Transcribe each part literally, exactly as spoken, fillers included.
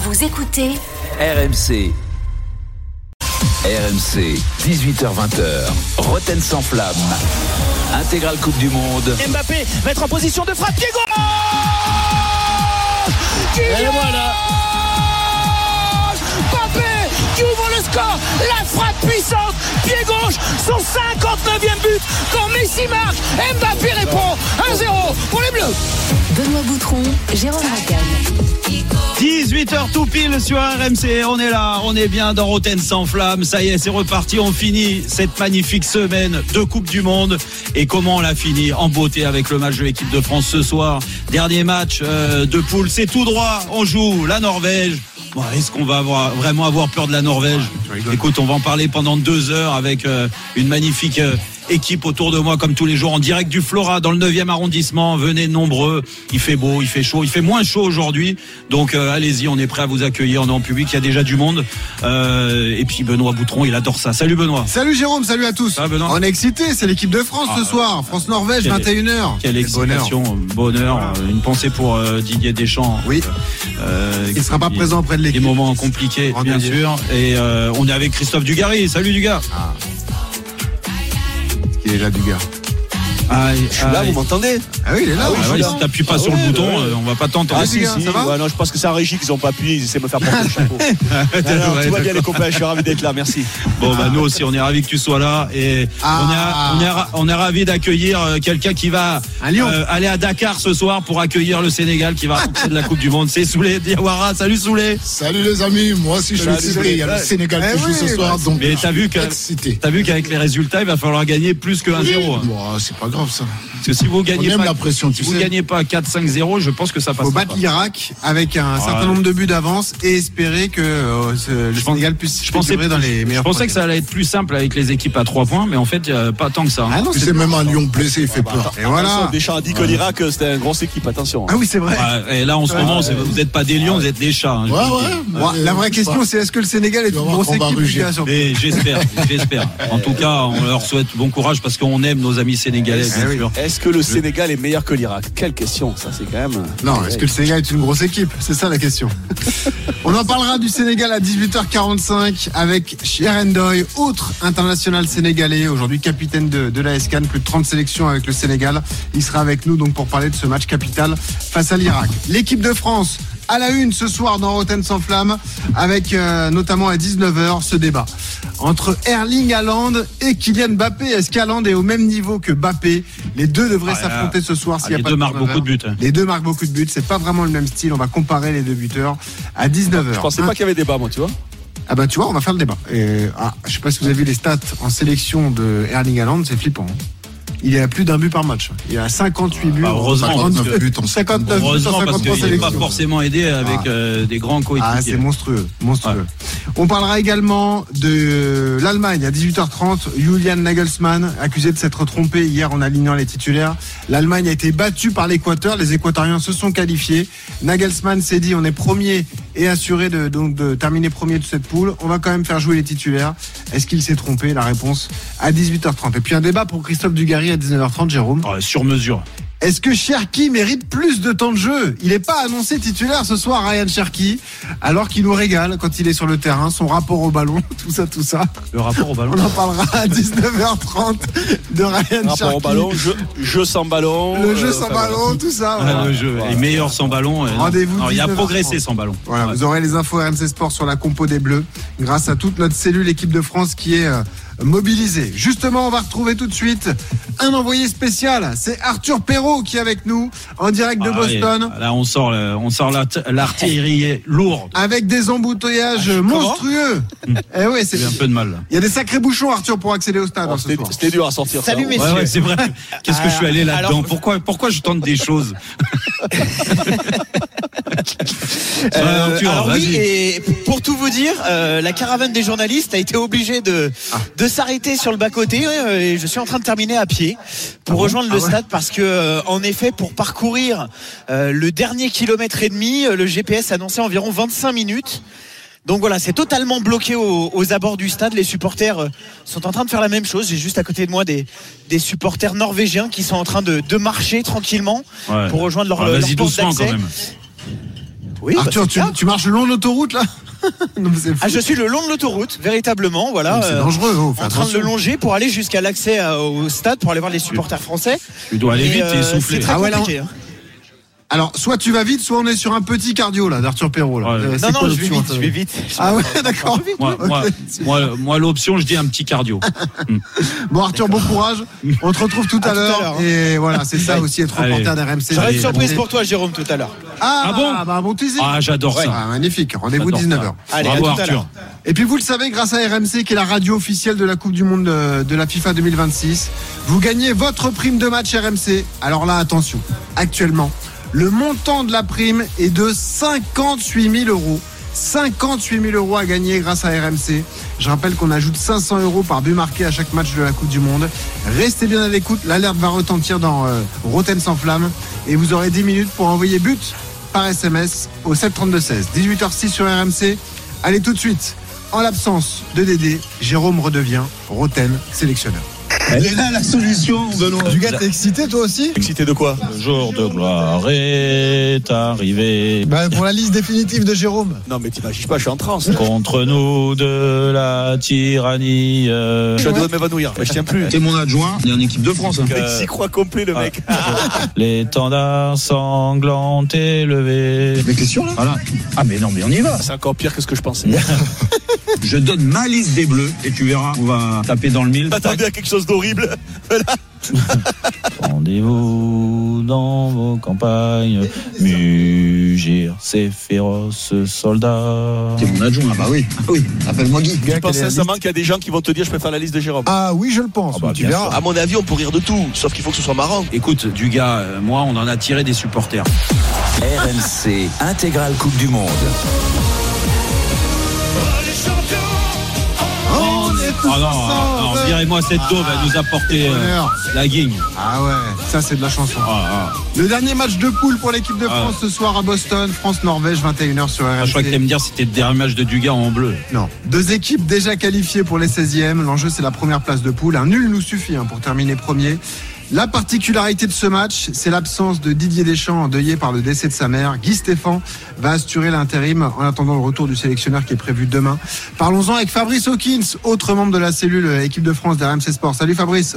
Vous écoutez R M C. R M C, dix-huit heures vingt, Roten sans flamme. Intégrale Coupe du Monde. Mbappé va être en position de frappe. Pied gauche. Et voilà. Mbappé qui ouvre le score. La frappe puissante. Pied gauche. Son cinquante-neuvième but. Quand Messi marque, Mbappé répond. un zéro pour les Bleus. Benoît Boutron, Jérôme Racan. dix-huit heures tout pile sur R M C, on est là, on est bien dans Roten sans flamme, ça y est, c'est reparti, on finit cette magnifique semaine de Coupe du Monde. Et comment on l'a fini? En beauté avec le match de l'équipe de France ce soir. Dernier match euh, de poule, c'est tout droit, on joue la Norvège. Bon, est-ce qu'on va avoir, vraiment avoir peur de la Norvège? Écoute, on va en parler pendant deux heures avec euh, une magnifique euh, équipe autour de moi comme tous les jours en direct du Flora dans le neuvième arrondissement. Venez nombreux, il fait beau, il fait chaud, il fait moins chaud aujourd'hui, donc euh, allez-y, on est prêt à vous accueillir, on est en public, il y a déjà du monde euh, et puis Benoît Boutron, il adore ça. Salut Benoît. Salut Jérôme, salut à tous. Ça va, Benoît? On est excités, c'est l'équipe de France ah, ce soir, France-Norvège, vingt et une heures. Quelle excitation, bonheur, bonheur euh, une pensée pour euh, Didier Deschamps. Oui. Euh, il ne sera pas présent auprès de l'équipe. Des moments compliqués, bien Dieu. sûr. Et euh, on est avec Christophe Dugarry. Salut Dugas. Ah. Il est là, Dugas. Ah, je suis ah, là, vous m'entendez? Ah oui, il est là. Ah, oui, ah, ouais, si t'appuies pas ah, sur ouais, le bouton, ouais. euh, on va pas t'entendre. Ah, si, si, ça va ouais, non, je pense que c'est un régie qu'ils ont pas appuyé, ils essaient de me faire porter le chapeau. non, non, tout va bien les copains, je suis ravi d'être là, merci. Bon, bah nous aussi, on est ravis que tu sois là et ah. on, est, on, est, on est ravis d'accueillir quelqu'un qui va euh, aller à Dakar ce soir pour accueillir le Sénégal qui va remporter de la Coupe du Monde. C'est Souley Diawara. Salut Souley. Salut les amis, moi aussi je suis excité. Il y a le Sénégal qui joue ce soir, donc. Mais t'as vu qu'avec les résultats, il va falloir gagner plus que un zéro. C'est pas grave ça. Parce que si vous gagnez pas, la pression, si vous gagnez pas quatre cinq zéro, je pense que ça passe. Faut battre l'Irak avec un ouais. certain nombre de buts d'avance et espérer que euh, ce, le je Sénégal puisse je pensais, dans les meilleurs. Je pensais que ça allait être plus simple avec les équipes à trois points, mais en fait, euh, pas tant que ça. Hein. Ah non, c'est, c'est même un Lyon blessé, il fait bah, peur. Et voilà. Deschamps a dit que l'Irak c'était une grosse équipe, attention. Ah oui, c'est vrai. Ouais, et là, en ce ouais, moment, ouais. vous n'êtes pas des lions, vous êtes des chats. Hein, ouais, ouais, ouais, la vraie question, c'est est-ce que le Sénégal est une grosse équipe? Mais j'espère, j'espère. En tout cas, on leur souhaite bon courage parce qu'on aime nos amis sénégalais. Est-ce que le Sénégal est meilleur que l'Irak? Quelle question, ça c'est quand même. Non, est-ce que le Sénégal est une grosse équipe? C'est ça la question. On en parlera du Sénégal à dix-huit heures quarante-cinq avec Cheikh Ndoye, autre international sénégalais, aujourd'hui capitaine de, de l'A S Cannes, plus de trente sélections avec le Sénégal. Il sera avec nous donc pour parler de ce match capital face à l'Irak. L'équipe de France à la une ce soir dans Roten sans flamme avec euh, notamment à dix-neuf heures ce débat entre Erling Haaland et Kylian Mbappé. Est-ce qu'Haaland est au même niveau que Mbappé? Les deux devraient ah, s'affronter ce soir s'il ah, y a pas de de marquent beaucoup de buts. Les deux marquent beaucoup de buts. C'est pas vraiment le même style. On va comparer les deux buteurs à dix-neuf heures. Je pensais hein pas qu'il y avait débat, moi, tu vois. Ah bah tu vois, on va faire le débat. Et, ah, je sais pas si vous avez vu les stats en sélection de Erling Haaland, c'est flippant. Hein. Il est à plus d'un but par match. Il a cinquante-huit buts. Bah, heureusement, cinquante-neuf buts en cinquanteneuf heureusement parce qu'il n'est pas forcément aidé avec ah. euh, des grands coéquipiers. Ah, c'est monstrueux, monstrueux. Ouais. On parlera également de l'Allemagne à dix-huit heures trente. Julian Nagelsmann, accusé de s'être trompé hier en alignant les titulaires. L'Allemagne a été battue par l'Équateur. Les Équatoriens se sont qualifiés. Nagelsmann s'est dit on est premier et assuré de, donc, de terminer premier de cette poule. On va quand même faire jouer les titulaires. Est-ce qu'il s'est trompé? La réponse à dix-huit heures trente. Et puis un débat pour Christophe Dugarry à dix-neuf heures trente, Jérôme. Oh, sur mesure. Est-ce que Cherki mérite plus de temps de jeu? Il n'est pas annoncé titulaire ce soir, Ryan Cherki, alors qu'il nous régale quand il est sur le terrain, son rapport au ballon, tout ça, tout ça. Le rapport au ballon. On en parlera à dix-neuf heures trente de Ryan Cherki. Rapport au ballon, jeu, jeu sans ballon. Le euh, jeu sans ballon, tout ça. Voilà. Ah, le jeu est meilleur sans ballon. Rendez-vous. Alors, il a progressé sans ballon. Voilà, ouais. Vous aurez les infos R M C Sport sur la compo des Bleus, grâce à toute notre cellule équipe de France qui est euh, mobilisée. Justement, on va retrouver tout de suite un envoyé spécial. C'est Arthur Perrault qui est avec nous en direct de ah, Boston. Là, on sort, le, on sort l'artillerie lourde. Avec des embouteillages ah, monstrueux. Eh ouais, c'est un peu de mal. Là. Il y a des sacrés bouchons, Arthur, pour accéder au stade. Oh, c'était, c'était dur à sortir. Salut, ça. messieurs. Ouais, ouais, c'est vrai. Qu'est-ce que je suis allé là-dedans? Alors, pourquoi, pourquoi je tente des choses? euh, Arthur, alors oui, et pour tout vous dire, euh, la caravane des journalistes a été obligée de, ah. de s'arrêter sur le bas-côté euh, et je suis en train de terminer à pied pour ah rejoindre bon le ah stade ouais. parce que euh, en effet pour parcourir euh, le dernier kilomètre et demi, le G P S annonçait environ vingt-cinq minutes. Donc voilà, c'est totalement bloqué aux, aux abords du stade. Les supporters euh, sont en train de faire la même chose. J'ai juste à côté de moi des, des supporters norvégiens qui sont en train de, de marcher tranquillement ouais. pour rejoindre leur, ah, leur porte doucement d'accès. Quand même. Oui, Arthur, bah, tu, tu marches le long de l'autoroute là? Non, c'est fou. Ah, je suis le long de l'autoroute, véritablement, voilà. C'est euh, dangereux, oh, fais en train de attention. le longer pour aller jusqu'à l'accès à- au stade pour aller voir les supporters français. Tu dois aller Et, vite et euh, souffler. C'est très Ah ouais, là, compliqué. hein. Alors, soit tu vas vite, soit on est sur un petit cardio là d'Arthur Perrault. Là. Ouais. Euh, c'est Non, non, quoi je vais l'option, vite, toi je vais vite. Ah ouais, d'accord. Moi, moi, Ok. moi, moi, l'option, je dis un petit cardio. Bon Arthur, bon courage. On te retrouve tout à À tout à l'heure. l'heure, hein. Et voilà, c'est ça aussi être Allez. reporter d'R M C. J'aurais une Allez, surprise Et- pour toi, Jérôme, tout à l'heure. Ah, Ah bon bah, bon teasing. Ah, j'adore ça. Ah, magnifique. Rendez-vous J'adore dix-neuf ça. heures. Allez, à Bravo, tout à Arthur. l'heure. Et puis vous le savez, grâce à R M C qui est la radio officielle de la Coupe du Monde de, de la FIFA deux mille vingt-six, vous gagnez votre prime de match R M C. Alors là, attention, actuellement, le montant de la prime est de cinquante-huit mille euros. cinquante-huit mille euros à gagner grâce à R M C. Je rappelle qu'on ajoute cinq cents euros par but marqué à chaque match de la Coupe du Monde. Restez bien à l'écoute, l'alerte va retentir dans euh, Roten sans flamme et vous aurez dix minutes pour envoyer but par S M S au sept trente-deux seize. dix-huit heures six sur R M C. Allez tout de suite, en l'absence de Dédé, Jérôme redevient Roten sélectionneur. Elle est là la solution, Benoît. Du gars, t'es excité toi aussi? Excité de quoi? Le jour de gloire est arrivé. Bah, pour la liste définitive de Jérôme. Non, mais t'imagines pas, je suis en transe. Contre nous de la tyrannie. Je suis à deux doigts de m'évanouir, mais je tiens plus. T'es mon adjoint, il est en équipe de France. Hein. Il s'y croit complet, le mec. L'étendard sanglant élevé. Mes questions là? Voilà. Ah mais non mais on y va. C'est encore pire que ce que je pensais. Je donne ma liste des Bleus et tu verras, on va taper dans le mille. T'attendais à quelque chose d'horrible. Rendez-vous dans vos campagnes, mugir ces féroces soldats. T'es mon adjoint. Ah bah oui. Ah oui. Appelle-moi Guy. Je pense sincèrement qu'il y a des gens qui vont te dire je peux faire la liste de Jérôme. Ah oui, je le pense. Ah bah, tu bien verras. À mon avis, on peut rire de tout, sauf qu'il faut que ce soit marrant. Écoute, du gars, euh, moi, on en a tiré des supporters. R M C Intégrale Coupe du Monde. On est tous Oh non, ensemble. non, virez-moi cette daube, elle nous a porté euh, Bonheur. la guigne. Ah ouais, ça c'est de la chanson. Ah, ah. Le dernier match de poule pour l'équipe de France Ah. ce soir à Boston, France-Norvège, vingt et une heures sur R M C. Ah, je crois que t'allais me dire si c'était le dernier match de Dugas en bleu. Non. Deux équipes déjà qualifiées pour les seizièmes. L'enjeu, c'est la première place de poule. Un nul nous suffit hein, pour terminer premier. La particularité de ce match, c'est l'absence de Didier Deschamps, endeuillé par le décès de sa mère. Guy Stéphane va assurer l'intérim en attendant le retour du sélectionneur qui est prévu demain. Parlons-en avec Fabrice Hawkins, autre membre de la cellule équipe de France d'R M C Sport. Salut Fabrice.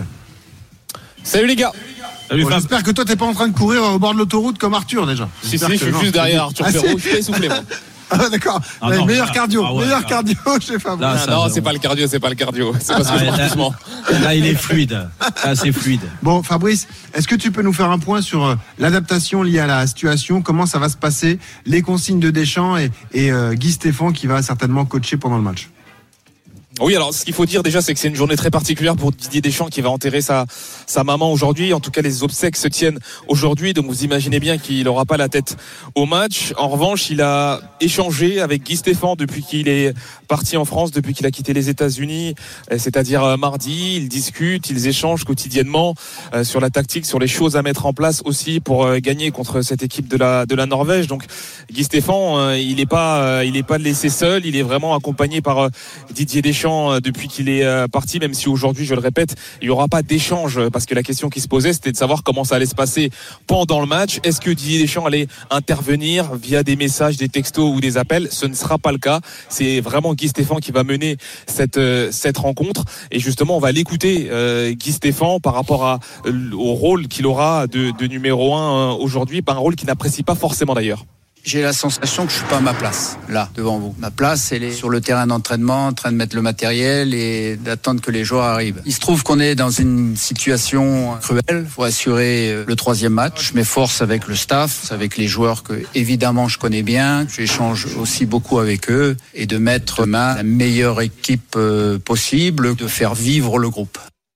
Salut les gars. Salut Bon, Fab. j'espère que toi, t'es pas en train de courir au bord de l'autoroute comme Arthur déjà. Si, si, J'espère je que suis non. juste derrière Arthur Ah, Perrault, c'est- je suis pas essoufflé moi. Ah, d'accord. Ah, Ouais, non, meilleur là- cardio, ah ouais, meilleur là. cardio chez Fabrice. Là, Ah, ça, non, ça, c'est bon. pas le cardio, c'est pas le cardio. C'est parce que je Ah, marche là, doucement. là, il est fluide. Là, c'est fluide. Bon, Fabrice, est-ce que tu peux nous faire un point sur euh, l'adaptation liée à la situation? Comment ça va se passer? Les consignes de Deschamps et, et euh, Guy Stéphane qui va certainement coacher pendant le match. Oui, alors ce qu'il faut dire déjà, c'est que c'est une journée très particulière pour Didier Deschamps qui va enterrer sa, sa maman aujourd'hui. En tout cas, les obsèques se tiennent aujourd'hui, donc vous imaginez bien qu'il n'aura pas la tête au match. En revanche, il a échangé avec Guy Stéphane depuis qu'il est parti en France, depuis qu'il a quitté les États-Unis, euh, c'est-à-dire euh, mardi. Ils discutent, ils échangent quotidiennement euh, sur la tactique, sur les choses à mettre en place aussi pour euh, gagner contre cette équipe de la de la Norvège. Donc Guy Stéphane, euh, il n'est pas euh, il est pas laissé seul, il est vraiment accompagné par euh, Didier Deschamps depuis qu'il est parti, même si aujourd'hui, je le répète, il n'y aura pas d'échange, parce que la question qui se posait, c'était de savoir comment ça allait se passer pendant le match. Est-ce que Didier Deschamps allait intervenir via des messages, des textos ou des appels? Ce ne sera pas le cas. C'est vraiment Guy Stéphane qui va mener cette, cette rencontre. Et justement, on va l'écouter, euh, Guy Stéphane, par rapport à, au rôle qu'il aura de, de numéro un aujourd'hui, pas un rôle qu'il n'apprécie pas forcément d'ailleurs. J'ai la sensation que je suis pas à ma place, là, devant vous. Ma place, elle est sur le terrain d'entraînement, en train de mettre le matériel et d'attendre que les joueurs arrivent. Il se trouve qu'on est dans une situation cruelle. Faut assurer le troisième match. Je m'efforce avec le staff, avec les joueurs que, évidemment, je connais bien. J'échange aussi beaucoup avec eux et de mettre main la meilleure équipe possible, de faire vivre le groupe.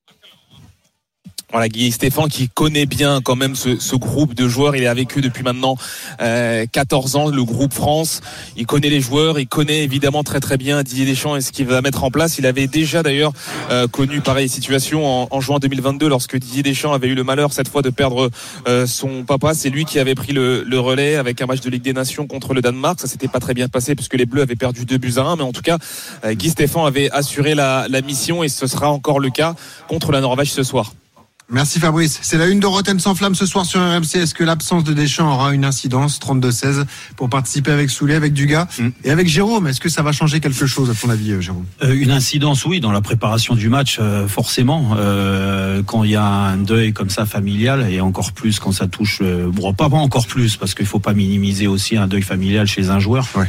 Voilà, Guy Stéphane qui connaît bien quand même ce, ce groupe de joueurs. Il est avec eux depuis maintenant euh, quatorze ans, le groupe France. Il connaît les joueurs, il connaît évidemment très très bien Didier Deschamps et ce qu'il va mettre en place. Il avait déjà d'ailleurs euh, connu pareille situation en, en juin deux mille vingt-deux lorsque Didier Deschamps avait eu le malheur cette fois de perdre euh, son papa. C'est lui qui avait pris le, le relais avec un match de Ligue des Nations contre le Danemark. Ça s'était pas très bien passé puisque les Bleus avaient perdu deux buts à un. Mais en tout cas, euh, Guy Stéphane avait assuré la, la mission et ce sera encore le cas contre la Norvège ce soir. Merci Fabrice. C'est la une de Rotten sans flamme ce soir sur R M C. Est-ce que l'absence de Deschamps aura une incidence? Trente-deux seize pour participer avec Soulet, avec Dugas mm. et avec Jérôme. Est-ce que ça va changer quelque chose à ton avis, Jérôme? euh, Une incidence, oui, dans la préparation du match, euh, forcément. Euh, quand il y a un deuil comme ça familial, et encore plus quand ça touche, euh, bon, pas, pas encore plus, parce qu'il faut pas minimiser aussi un deuil familial chez un joueur. Ouais.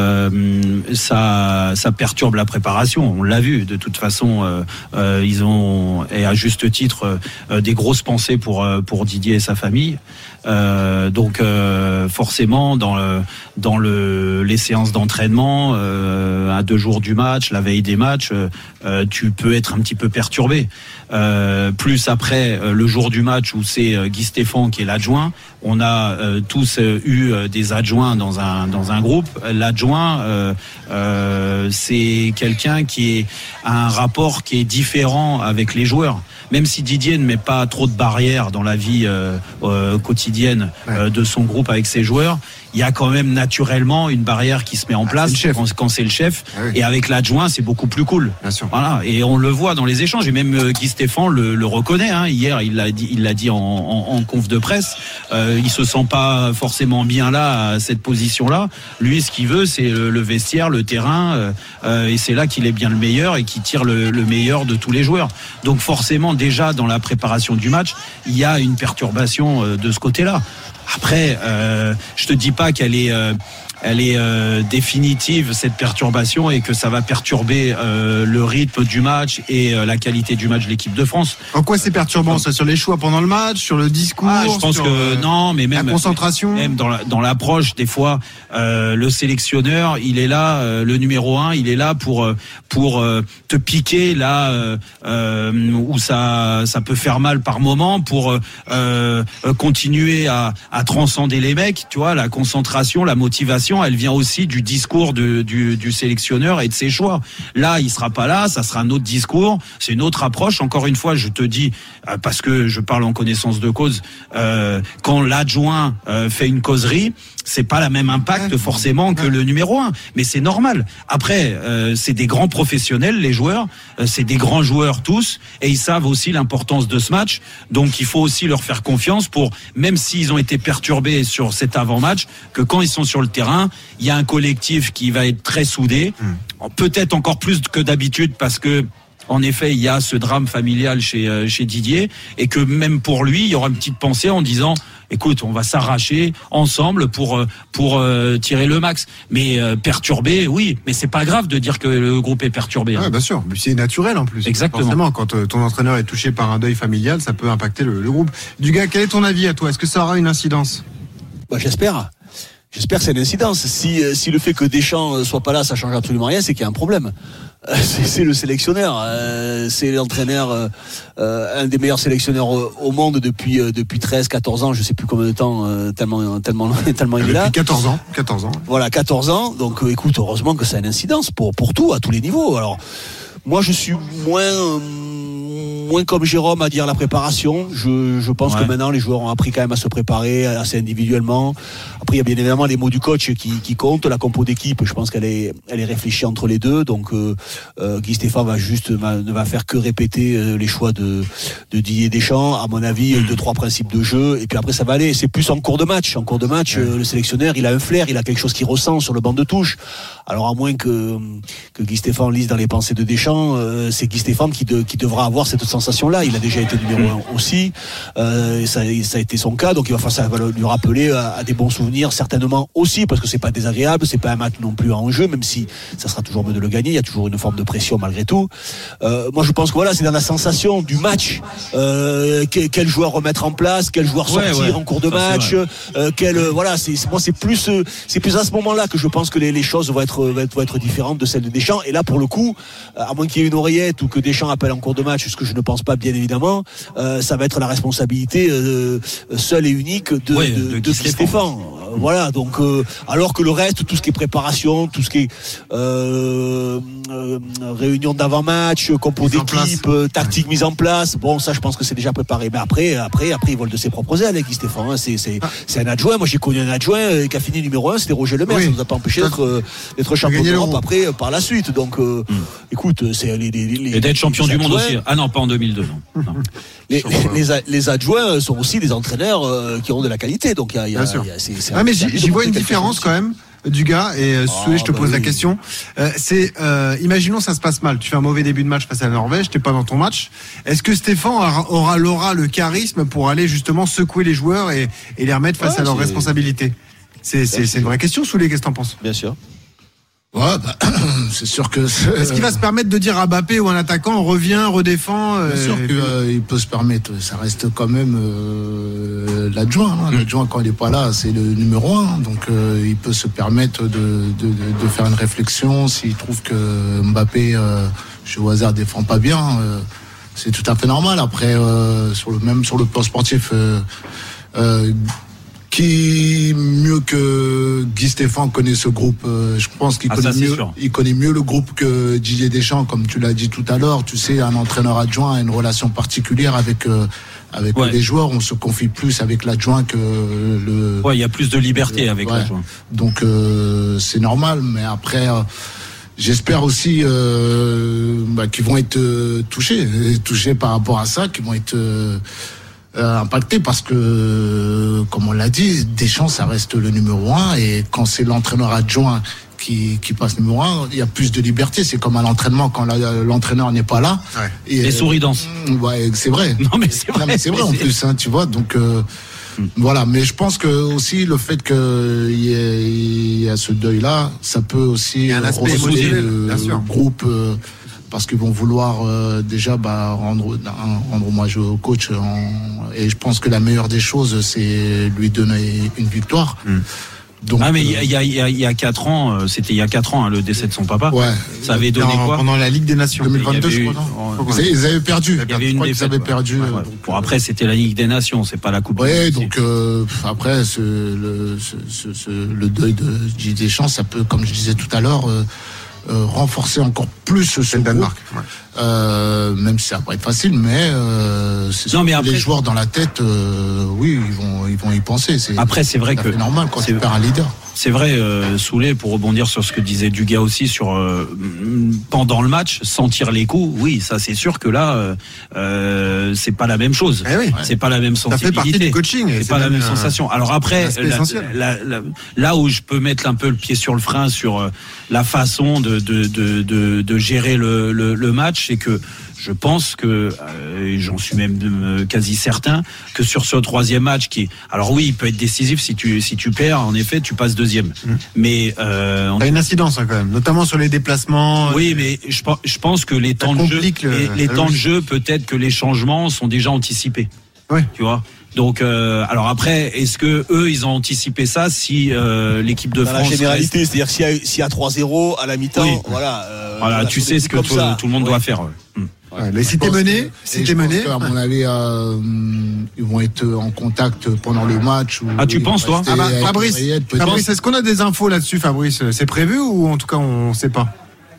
Euh, ça, ça perturbe la préparation. On l'a vu. De toute façon, euh, euh, ils ont, et à juste titre, euh, Euh, des grosses pensées pour euh, pour Didier et sa famille. Euh, donc euh, forcément dans le, dans le les séances d'entraînement euh, à deux jours du match, la veille des matchs, euh, tu peux être un petit peu perturbé. Euh, plus après euh, le jour du match où c'est euh, Guy Stéphane qui est l'adjoint, on a euh, tous euh, eu euh, des adjoints dans un dans un groupe. L'adjoint euh, euh, c'est quelqu'un qui est, a un rapport qui est différent avec les joueurs. Même si Didier ne met pas trop de barrières dans la vie euh, euh, quotidienne euh, de son groupe avec ses joueurs, il y a quand même naturellement une barrière qui se met en place ah, c'est quand, quand c'est le chef. Ah, oui. Et avec l'adjoint, c'est beaucoup plus cool. Bien sûr. Voilà. Et on le voit dans les échanges. Et même euh, Guy Stéphane le, le reconnaît. Hein. Hier, il l'a dit, il l'a dit en, en, en conf de presse. Euh, il se sent pas forcément bien là à cette position-là. Lui, ce qu'il veut, c'est le, le vestiaire, le terrain, euh, euh, et c'est là qu'il est bien le meilleur et qu'il tire le, le meilleur de tous les joueurs. Donc forcément, déjà dans la préparation du match, il y a une perturbation euh, de ce côté-là. Après, euh, je te dis pas qu'elle est, euh, elle est euh, définitive cette perturbation et que ça va perturber euh, le rythme du match et euh, la qualité du match de l'équipe de France. En quoi c'est perturbant ça? Sur les choix pendant le match, sur le discours, ah, je pense sur que euh, non, mais même la concentration, même dans la, dans l'approche des fois, euh, le sélectionneur, il est là, euh, le numéro un, il est là pour pour euh, te piquer là euh, euh, où ça ça peut faire mal par moment pour euh, continuer à à transcender les mecs, tu vois, la concentration, la motivation, elle vient aussi du discours de, du, du sélectionneur et de ses choix. Là, il sera pas là, ça sera un autre discours, c'est une autre approche. Encore une fois, je te dis, euh, parce que je parle en connaissance de cause, euh, quand l'adjoint euh, fait une causerie, c'est pas la même impact forcément que le numéro un, mais c'est normal. Après, euh, c'est des grands professionnels, les joueurs, euh, c'est des grands joueurs tous, et ils savent aussi l'importance de ce match. Donc, il faut aussi leur faire confiance pour, même s'ils ont été perturbés sur cet avant-match, que quand ils sont sur le terrain, il y a un collectif qui va être très soudé, mmh. peut-être encore plus que d'habitude parce que en effet, il y a ce drame familial chez euh, chez Didier, et que même pour lui, il y aura une petite pensée en disant écoute, on va s'arracher ensemble pour pour euh, tirer le max. Mais euh, perturbé, oui, mais c'est pas grave de dire que le groupe est perturbé. Ouais, hein. Bien sûr, mais c'est naturel en plus. Exactement. Forcément, quand euh, ton entraîneur est touché par un deuil familial, ça peut impacter le, le groupe. Dugas, quel est ton avis à toi? Est-ce que ça aura une incidence? Bah, j'espère. J'espère que c'est une incidence. Si, si le fait que Deschamps soit pas là, ça change absolument rien, c'est qu'il y a un problème. C'est, c'est le sélectionneur, euh, c'est l'entraîneur, euh, un des meilleurs sélectionneurs au, au monde depuis euh, depuis treize, quatorze ans, je sais plus combien de temps, euh, tellement tellement tellement il est là. quatorze ans, quatorze ans. Voilà, quatorze ans. Donc, euh, écoute, heureusement que ça a une incidence pour pour tout, à tous les niveaux. Alors, moi, je suis moins euh, moins comme Jérôme à dire la préparation. Je, je pense ouais. que maintenant les joueurs ont appris quand même à se préparer assez individuellement. Après, il y a bien évidemment les mots du coach qui, qui comptent. La compo d'équipe, je pense qu'elle est, elle est réfléchie entre les deux. Donc, euh, euh, Guy Stéphane va juste va, ne va faire que répéter euh, les choix de, de Didier Deschamps. À mon avis, mmh. deux trois principes de jeu. Et puis après, ça va aller. C'est plus en cours de match. En cours de match, mmh. euh, le sélectionneur, il a un flair, il a quelque chose qu'il ressent sur le banc de touche. Alors, à moins que que Guy Stéphane lise dans les pensées de Deschamps, euh, c'est Guy Stéphane qui, de, qui devra avoir cette sensation-là. Il a déjà été numéro un aussi. Euh, ça, ça a été son cas. Donc, il va falloir ça va lui rappeler à, à des bons souvenirs, certainement aussi, parce que c'est pas désagréable, c'est pas un match non plus en jeu, même si ça sera toujours mieux de le gagner. Il y a toujours une forme de pression malgré tout. Euh, moi, je pense que voilà, c'est dans la sensation du match. Euh, quel, quel joueur remettre en place, quel joueur sortir ouais, ouais. en cours de ça, match, euh, quel euh, voilà, c'est, c'est moi c'est plus euh, c'est plus à ce moment-là que je pense que les, les choses vont être, vont être vont être différentes de celles de Deschamps. Et là, pour le coup, à moins qu'il y ait une oreillette ou que Deschamps appelle en cours de match, ce que je ne pense pas bien évidemment, euh, ça va être la responsabilité euh, seule et unique de, ouais, de, de, de Guy Stéphane. voilà, donc euh, alors que le reste, tout ce qui est préparation, tout ce qui est euh, euh, réunion d'avant-match, compo d'équipe, euh, tactique mise en place, bon ça je pense que c'est déjà préparé. Mais après, après, après il vole de ses propres ailes, Guy Stéphane. Hein, c'est, c'est, ah. c'est un adjoint. Moi j'ai connu un adjoint qui a fini numéro un, c'était Roger Lemaire. Oui. Ça nous a pas empêché d'être, euh, d'être champion d'Europe après par la suite. Donc euh, mm. écoute, c'est les, les, les et d'être champion du monde aussi. Ah non, pas en deux mille deux. Non. non. Les, les, les, les adjoints sont aussi des entraîneurs euh, qui ont de la qualité. Donc il y a, y a, y a c'est, c'est ah, mais j'y, j'y vois une différence quand même du gars et euh, oh, je te bah pose oui. la question. Euh, c'est euh, imaginons ça se passe mal. Tu fais un mauvais début de match face à la Norvège, t'es pas dans ton match. Est-ce que Stéphane aura, aura l'aura, le charisme pour aller justement secouer les joueurs et, et les remettre face ouais, à leurs responsabilités? C'est, c'est, c'est une vraie question, Soulé. Qu'est-ce que t'en penses? Bien sûr. Ouais, bah, c'est sûr que. C'est... Est-ce qu'il va se permettre de dire à Mbappé ou un attaquant, on revient, redéfend euh... Bien sûr qu'il euh, peut se permettre. Ça reste quand même euh, l'adjoint. Hein. L'adjoint, quand il n'est pas là, c'est le numéro un. Donc, euh, il peut se permettre de, de, de faire une réflexion. S'il trouve que Mbappé, euh, je au hasard, défend pas bien, euh, c'est tout à fait normal. Après, euh, sur le même sur le plan sportif. Euh, euh, Qui mieux que Guy Stéphane connaît ce groupe, euh, je pense qu'il ah, connaît, ça, mieux, il connaît mieux le groupe que Didier Deschamps, comme tu l'as dit tout à l'heure. Tu sais, un entraîneur adjoint a une relation particulière avec euh, avec ouais. les joueurs. On se confie plus avec l'adjoint que le. Ouais, il y a plus de liberté euh, avec ouais. l'adjoint. Donc euh, c'est normal, mais après. Euh, J'espère aussi euh, bah, qu'ils vont être euh, touchés, touchés par rapport à ça, qu'ils vont être euh, Euh, impacté parce que, comme on l'a dit, Deschamps, ça reste le numéro un et quand c'est l'entraîneur adjoint qui, qui passe numéro un, il y a plus de liberté. C'est comme à l'entraînement quand la, l'entraîneur n'est pas là. Ouais. Et, Les souris dansent. Euh, ouais, c'est vrai. Non mais c'est vrai. Non, mais c'est vrai mais en c'est... plus, hein, tu vois. Donc euh, mm. voilà. Mais je pense que aussi le fait que il y, ait, il y a ce deuil-là, ça peut aussi reposer le, le groupe. Euh, parce qu'ils vont vouloir euh, déjà bah, rendre, rendre hommage au coach. En, et je pense que la meilleure des choses, c'est lui donner une victoire. Mmh. Donc, ah mais il euh, y, a, y, a, y a quatre ans, c'était il y a quatre ans hein, le décès de son papa. Ouais. Ça avait donné non, quoi pendant la Ligue des Nations. deux mille vingt-deux, je crois. Non ils, ils avaient perdu. Il y avait une défaite, ils avaient perdu. Ouais, ouais. Pour après, c'était la Ligue des Nations, c'est pas la Coupe. Ouais, donc euh, après, ce, le, ce, ce, ce, le deuil de Didier Deschamps, ça peut, comme je disais tout à l'heure. Euh, Euh, renforcer encore plus ce Danemark, ouais. euh, même si ça va pas être facile, mais, euh, c'est non, mais après, les joueurs dans la tête, euh, oui, ils vont, ils vont y penser. C'est, après, c'est vrai que c'est normal quand tu perds un leader. C'est vrai, euh, Soulé, pour rebondir sur ce que disait Dugas aussi sur euh, pendant le match, sentir les coups. Oui, ça c'est sûr que là, euh, euh, c'est pas la même chose. Eh oui. C'est pas la même sensibilité. Ça fait partie du coaching. C'est, c'est pas la même euh, sensation. Alors après, la, la, la, là où je peux mettre un peu le pied sur le frein sur euh, la façon de de de de, de gérer le, le le match, c'est que je pense que, euh, et j'en suis même euh, quasi certain, que sur ce troisième match qui, alors oui, il peut être décisif si tu si tu perds, en effet, tu passes deuxième. Mmh. Mais euh, on... t'as une incidence hein, quand même, notamment sur les déplacements. Oui, mais je, je pense que les temps de jeu, le, les, les temps de jeu, peut-être que les changements sont déjà anticipés. Oui. Tu vois. Donc, euh, alors après, est-ce que eux, ils ont anticipé ça si euh, l'équipe de dans France la généralité, reste... c'est-à-dire s'il y a, s'il y a trois zéro à la mi-temps, oui. voilà. Euh, voilà, tu sais ce que tout, tout le monde oui. doit faire. Ouais. Hum. Ouais, mais si t'es mené, si t'es mené, à mon avis, euh, ils vont être en contact pendant le match. Ou ah, tu penses, toi ah bah, Fabrice, Fabrice, est-ce qu'on a des infos là-dessus, Fabrice? C'est prévu ou en tout cas on ne sait pas?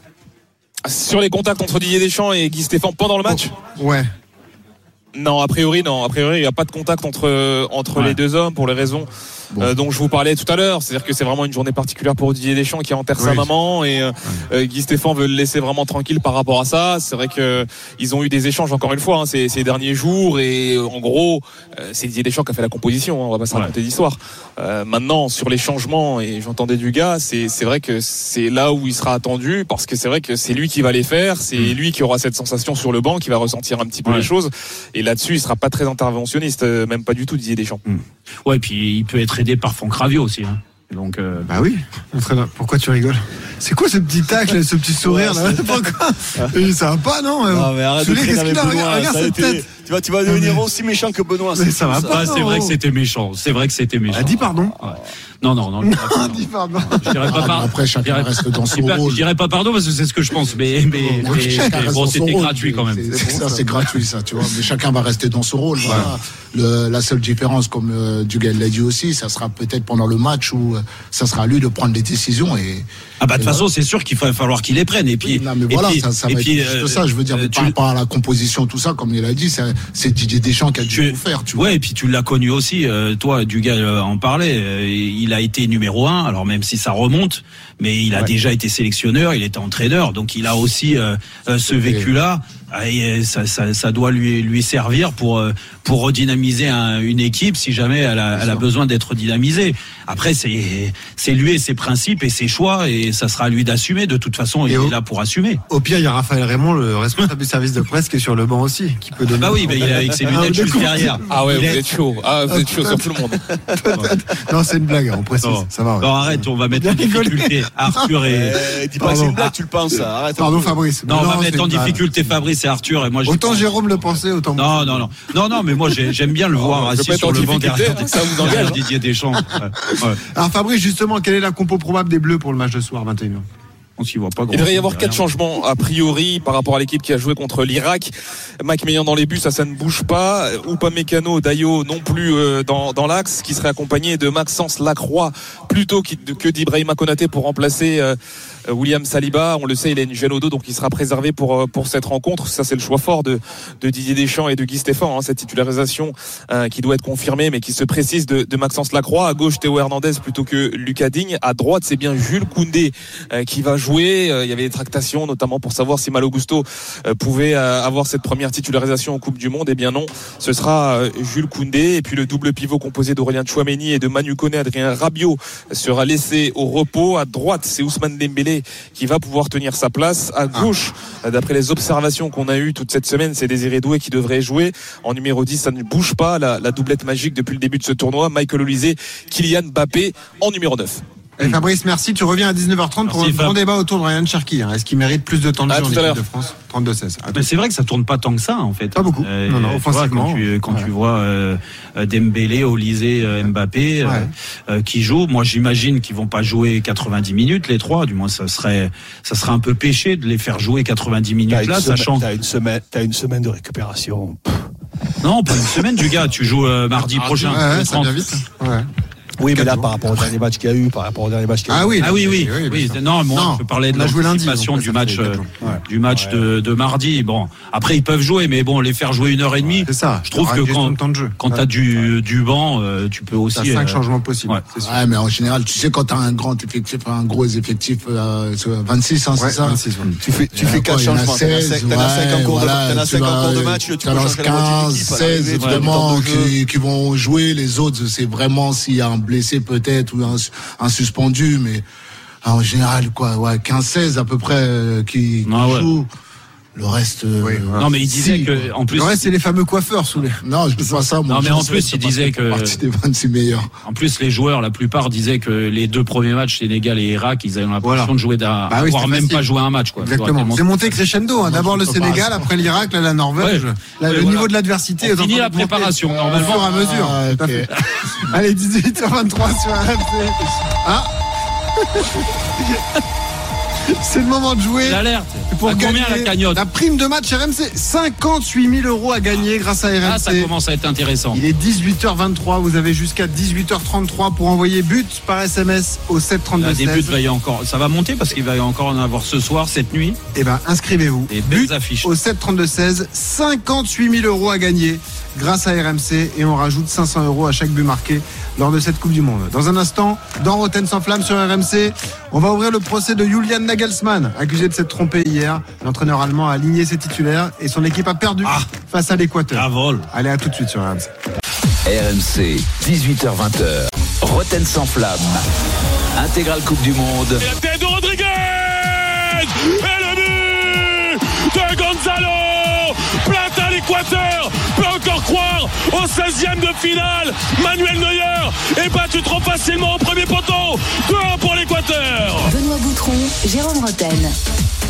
Sur les contacts entre Didier Deschamps et Guy Stéphane pendant le match? oh, Ouais. Non, a priori, non. A priori, il n'y a pas de contact entre entre ouais. les deux hommes pour les raisons bon. euh, dont je vous parlais tout à l'heure. C'est-à-dire que c'est vraiment une journée particulière pour Didier Deschamps qui enterre oui. sa maman et euh, ouais. Guy Stéphane veut le laisser vraiment tranquille par rapport à ça. C'est vrai que ils ont eu des échanges encore une fois hein, ces, ces derniers jours et en gros, euh, c'est Didier Deschamps qui a fait la composition. Hein, on va pas se raconter ouais. d'histoire. Euh, maintenant, sur les changements et j'entendais du gars, c'est c'est vrai que c'est là où il sera attendu parce que c'est vrai que c'est lui qui va les faire, c'est mmh. lui qui aura cette sensation sur le banc, qui va ressentir un petit peu ouais. les choses. Et là-dessus, il sera pas très interventionniste, même pas du tout Didier Deschamps. Mmh. Ouais, puis il peut être aidé par Franck Raviot aussi. Hein. Donc, euh... bah oui. Pourquoi tu rigoles? C'est quoi ce petit tacle, ce petit sourire ouais, là? Pourquoi ça va pas, non? Non, mais arrête de traîner avec Benoît. Regarde cette été, tête. Tu vas, tu vas devenir aussi méchant que Benoît. Mais ça va Ah, pas. c'est vrai que c'était méchant. C'est vrai que c'était méchant. Ah, dis pardon. Ouais. Non, non, non. Je dirais pas, Dis pardon. je dirais pas Ah, pardon. après, chacun reste dans son Je dirais- rôle. Je dirais pas pardon parce que c'est ce que je pense, mais, mais, mais- Oui, chacun mais reste bon, dans son c'était rôle. gratuit quand même. C'est, c'est ça, c'est gratuit, ça, tu vois. Mais chacun va rester dans son rôle. Voilà. Le, la seule différence, comme euh, Duguay l'a dit aussi, ça sera peut-être pendant le match où euh, ça sera à lui de prendre des décisions. Et, Ah bah de et toute façon, voilà. c'est sûr qu'il va falloir qu'il les prenne. Et puis, Non, mais et voilà, puis- ça, ça et va puis, être juste euh, ça. Je veux dire, euh, par tu- rapport à la composition, tout ça, comme il a dit, c'est, c'est Didier Deschamps qui a dû Tu- tout faire, tu vois. Ouais, et puis tu l'as connu aussi, euh, toi, Duguay euh, en parlait. euh, il a été numéro un, alors même si ça remonte, mais il a Ouais. déjà été sélectionneur, il était entraîneur, donc il a aussi euh, euh, ce vécu-là. Et ça, ça, ça doit lui, lui servir pour, euh, pour redynamiser un, une équipe si jamais elle a, elle a besoin d'être dynamisée. Après, c'est, c'est lui et ses principes et ses choix, et ça sera à lui d'assumer. De toute façon, il Et est au- là pour assumer. Au pire, il y a Raphaël Raymond, le responsable du service de presse, qui est sur le banc aussi, qui peut donner. Bah oui, mais il est avec ses Ah, lunettes on juste découvre. derrière. Ah ouais, Il vous est- êtes chaud. Ah, vous êtes chaud sur tout le monde. Non, c'est une blague, on précise. Non. Ça va. ouais. Non, arrête, on va mettre en Bien rigolé. difficulté Arthur et. Eh, dis pas que c'est une blague, tu le penses. Arrête. Pardon, Fabrice. Non, on va c'est mettre en une blague. difficulté Fabrice et Arthur, et moi je. Autant Jérôme le pensait, autant. Non, non, non, non, non, mais moi j'ai- j'aime bien le voir je peux assis mettre sur en le banc difficulté, derrière, ça vous engage, derrière hein. Didier Deschamps. Ouais, ouais. Alors Fabrice, justement, quelle est la compo probable des Bleus pour le match de ce soir, vingt et une heures? On s'y voit pas grand. Il devrait y avoir quatre changements a priori par rapport à l'équipe qui a joué contre l'Irak. Mike Maignan dans les buts, ça, ça ne bouge pas. Upamecano, Dayo non plus euh, dans, dans l'axe, qui serait accompagné de Maxence Lacroix plutôt que d'Ibrahima Konaté pour remplacer euh, William Saliba. On le sait, il a une gêne au dos, donc il sera préservé pour pour cette rencontre. Ça, c'est le choix fort de, de Didier Deschamps et de Guy Stéphane, hein, cette titularisation euh, qui doit être confirmée, mais qui se précise de, de Maxence Lacroix. À gauche, Théo Hernandez plutôt que Lucas Digne. À droite, c'est bien Jules Koundé euh, qui va jouer. Il y avait des tractations, notamment pour savoir si Malo Gusto euh, pouvait euh, avoir cette première titularisation en Coupe du Monde. Eh bien non, ce sera euh, Jules Koundé. Et puis le double pivot composé d'Aurélien Tchouaméni et de Manu Koné, Adrien Rabiot sera laissé au repos. À droite, c'est Ousmane Dembélé qui va pouvoir tenir sa place. À gauche, ah. d'après les observations qu'on a eues toute cette semaine, c'est Désiré Doué qui devrait jouer. En numéro dix, ça ne bouge pas. La, la doublette magique depuis le début de ce tournoi. Michael Olise, Kylian Mbappé en numéro neuf. Et Fabrice, merci. Tu reviens à dix-neuf heures trente pour Merci, un grand Fab. débat autour de Ryan Cherki. hein. Est-ce qu'il mérite plus de temps de À jeu en tout à équipe l'heure. de France? trente-deux seize. Mais c'est vrai que ça tourne pas tant que ça en fait. Pas beaucoup. Euh, Non, non, tu vois, offensivement. Quand tu, quand Ouais. tu vois euh, Dembélé, Olise, euh, Mbappé euh, Ouais. euh, qui jouent, moi j'imagine qu'ils vont pas jouer quatre-vingt-dix minutes les trois. Du moins ça serait ça serait un peu péché de les faire jouer quatre-vingt-dix minutes T'as une là, semaine- sachant. T'as une semaine, t'as une semaine de récupération. Non, pas une semaine du gars. Tu joues euh, mardi prochain. Ouais, ouais, le ça trente. vient vite. Ouais. Oui, mais Quatre là, jours. par rapport au dernier match qu'il y a eu, par rapport au dernier match qu'il y a eu. Ah oui. Ah oui, oui, oui, oui. bien sûr. Non, moi, Non, je parlais de on a joué lundi, l'anticipation donc du ça match, fait quatre euh, jours. Ouais. du match Ouais. de, de mardi. Bon, après ils peuvent jouer, mais bon, les faire jouer une heure et demie. C'est ça. Je trouve Il y que aura une gestion quand de temps de jeu. quand Ouais. t'as du du banc, euh, tu peux aussi. T'as cinq euh, changements possibles. ouais. C'est sûr. Ouais, mais en général, tu sais, quand t'as un grand effectif, un gros effectif, euh, c'est vingt-six, hein, Ouais, c'est ça? vingt-six, ouais. Tu fais, tu Et fais après, quatre il y en a changements. T'en as seize, cinq- t'en as cinq en ouais, cours de, voilà, t'en as tu cinq en vas- cours de match, tu t'en peux as changer la moitié quinze, d'équipe à seize, l'arrivée, tu donnes du évidemment, temps de jeu. qui, qui vont jouer. Les autres, c'est vraiment s'il y a un blessé peut-être ou un, un suspendu, mais en général, quoi, ouais, quinze seize à peu près euh, qui, qui Ah ouais. jouent. Le reste. euh, Oui, ouais. Non, mais il disait si, que en plus. Le reste, c'est les fameux coiffeurs sous les. Non, je dis pas ça. Moi, Non, mais je en sais plus, que ça il fait disait que- partie des vingt-six meilleurs. En plus, les joueurs, la plupart disaient que les deux premiers matchs, Sénégal et Irak, ils avaient l'impression Voilà. de jouer d'un, Bah oui, voire c'est même facile. pas jouer un match, quoi. Exactement. Tellement- C'est monté crescendo. hein. D'abord le je peux pas, Sénégal, ça. après l'Irak, là la Norvège. Ouais. Là, Ouais, le voilà. niveau de l'adversité On est en finit train la de monter préparation, au normalement. fur et à mesure. Ah, Tout à ok. fait. Allez, dix-huit heures vingt-trois sur R M C. Ah. C'est le moment de jouer. L'alerte. Pour À combien gagner la cagnotte? la prime de match R M C, cinquante-huit mille euros à gagner grâce à R M C. Ah, ça commence à être intéressant. Il est dix-huit heures vingt-trois, vous avez jusqu'à dix-huit heures trente-trois pour envoyer but par S M S au sept Il y trente-deux a des buts, seize. va y encore, ça va monter parce qu'il va y encore en avoir ce soir, cette nuit. Eh ben, inscrivez-vous. Des belles But affiches. au sept trente-deux seize, cinquante-huit mille euros à gagner grâce à R M C et on rajoute cinq cents euros à chaque but marqué lors de cette Coupe du Monde. Dans un instant, dans Rotten sans flamme sur R M C, on va ouvrir le procès de Julian Nagelsmann, accusé de s'être trompé hier. L'entraîneur allemand a aligné ses titulaires et son équipe a perdu Ah. face à l'Équateur. À vol. Allez, à tout de suite sur R M C. R M C, dix-huit heures vingt. Rotten sans flamme. Intégrale Coupe du Monde. La tête de Rodriguez et le but de Gonzalo. Plein à l'Équateur. Peut encore croire au seizième de finale. Manuel Neuer est battu trop facilement au premier poteau. deux un pour l'Équateur. Benoît Boutron, Jérôme Rotten.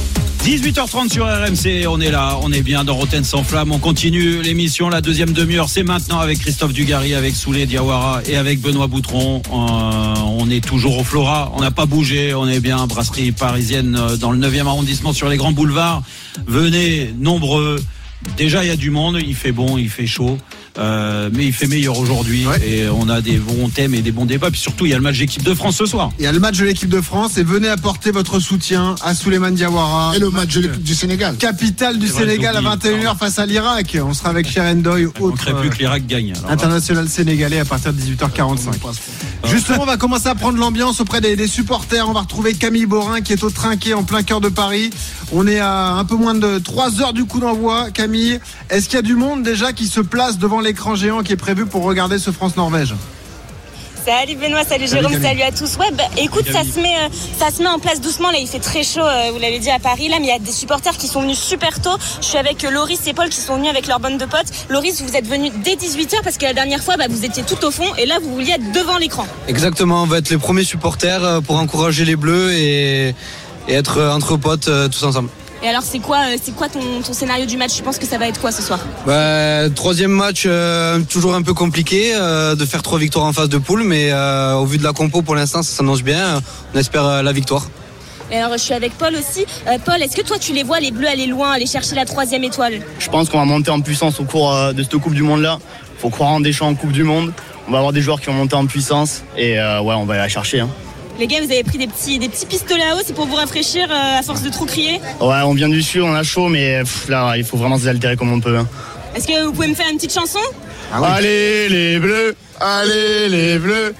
dix-huit heures trente sur R M C, on est là, on est bien dans Rotten sans flamme, on continue l'émission, la deuxième demi-heure, c'est maintenant avec Christophe Dugarry, avec Souley Diawara et avec Benoît Boutron. Euh, on est toujours au Flora, on n'a pas bougé, on est bien, brasserie parisienne dans le neuvième arrondissement sur les grands boulevards. Venez nombreux, déjà il y a du monde, il fait bon, il fait chaud. Euh, mais il fait meilleur aujourd'hui, ouais. Et on a des bons thèmes et des bons débats. Puis surtout, il y a le match d'équipe de France ce soir. Il y a le match de l'équipe de France et venez apporter votre soutien à Souleymane Diawara. Et le match de l'équipe du Sénégal. Capitale du Sénégal à vingt et une heures face à l'Irak. On sera avec Sharon Doy, autre plus que l'Irak gagne, alors, international sénégalais à partir de dix-huit heures quarante-cinq. Justement, on va commencer à prendre l'ambiance auprès des, des supporters. On va retrouver Camille Borin qui est au Trinquet en plein cœur de Paris. On est à un peu moins de trois heures du coup d'envoi. Camille, est-ce qu'il y a du monde déjà qui se place devant l'écran géant qui est prévu pour regarder ce France-Norvège? Salut Benoît, salut Jérôme, salut, salut à tous. Ouais, bah, écoute, ça se, met, euh, ça se met en place doucement. Là, il fait très chaud, euh, vous l'avez dit, à Paris. Là, mais il y a des supporters qui sont venus super tôt. Je suis avec euh, Loris et Paul qui sont venus avec leur bande de potes. Loris, vous êtes venus dès dix-huit heures parce que la dernière fois, bah, vous étiez tout au fond et là, vous vouliez être devant l'écran. Exactement, on va être les premiers supporters pour encourager les Bleus et, et être entre potes euh, tous ensemble. Et alors, c'est quoi, c'est quoi ton, ton scénario du match? Tu penses que ça va être quoi ce soir? Bah, troisième match, euh, toujours un peu compliqué euh, de faire trois victoires en phase de poule, mais euh, au vu de la compo pour l'instant, ça s'annonce bien. On espère euh, la victoire. Et alors, je suis avec Paul aussi. Euh, Paul, est-ce que toi, tu les vois, les Bleus, aller loin, aller chercher la troisième étoile? Je pense qu'on va monter en puissance au cours euh, de cette Coupe du Monde-là. Il faut croire en Deschamps en Coupe du Monde. On va avoir des joueurs qui vont monter en puissance et euh, ouais, on va aller la chercher. Hein. Les gars, vous avez pris des petits, des petits pistolets à eau, c'est pour vous rafraîchir euh, à force de trop crier? Ouais, on vient du sud, on a chaud, mais pff, là, il faut vraiment se désaltérer comme on peut. Hein. Est-ce que vous pouvez me faire une petite chanson? Ah ouais. Allez les Bleus, allez les Bleus.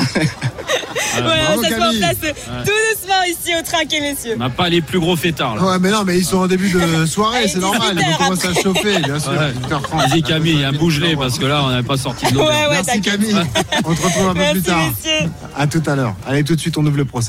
Voilà, bravo, ça se met en place ouais. Tout doucement ici au Trinquet, messieurs. On n'a pas les plus gros fêtards là. Ouais, mais non, mais ils sont en début de soirée, c'est normal. Ils vont commencer à chauffer, bien sûr. Ouais. Vas-y Camille, un bouge-les parce que là on n'avait pas sorti de l'eau. Ouais, ouais, merci Camille. On te retrouve un peu merci, plus tard. Messieurs. À tout à l'heure. Allez, tout de suite, on ouvre le procès.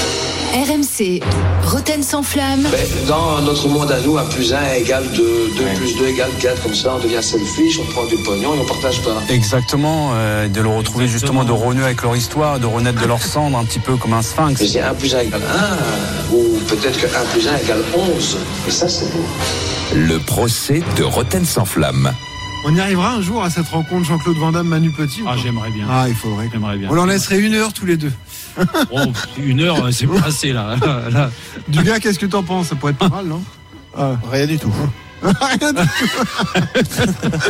R M C, Rotten sans flamme. Dans notre monde à nous, un plus un égale deux, deux ouais. plus deux égale quatre, comme ça on devient selfish, on prend du pognon et on partage pas. Exactement, euh, de le retrouver justement, de renouer avec leur histoire, de renaître de leur cendre un petit peu comme un sphinx. Je dis un plus un égale un, ou peut-être que un plus un égale onze, et ça c'est beau. Le procès de Rotten sans flamme. On y arrivera un jour à cette rencontre Jean-Claude Van Damme, Manu Petit? Ah, j'aimerais bien. Ah, il faudrait. J'aimerais bien. On en laisserait une heure tous les deux. Oh, une heure, c'est pas assez là. là, là. Du gars, qu'est-ce que t'en penses? Ça pourrait être pas mal, non? ah. Rien du tout. Rien du tout.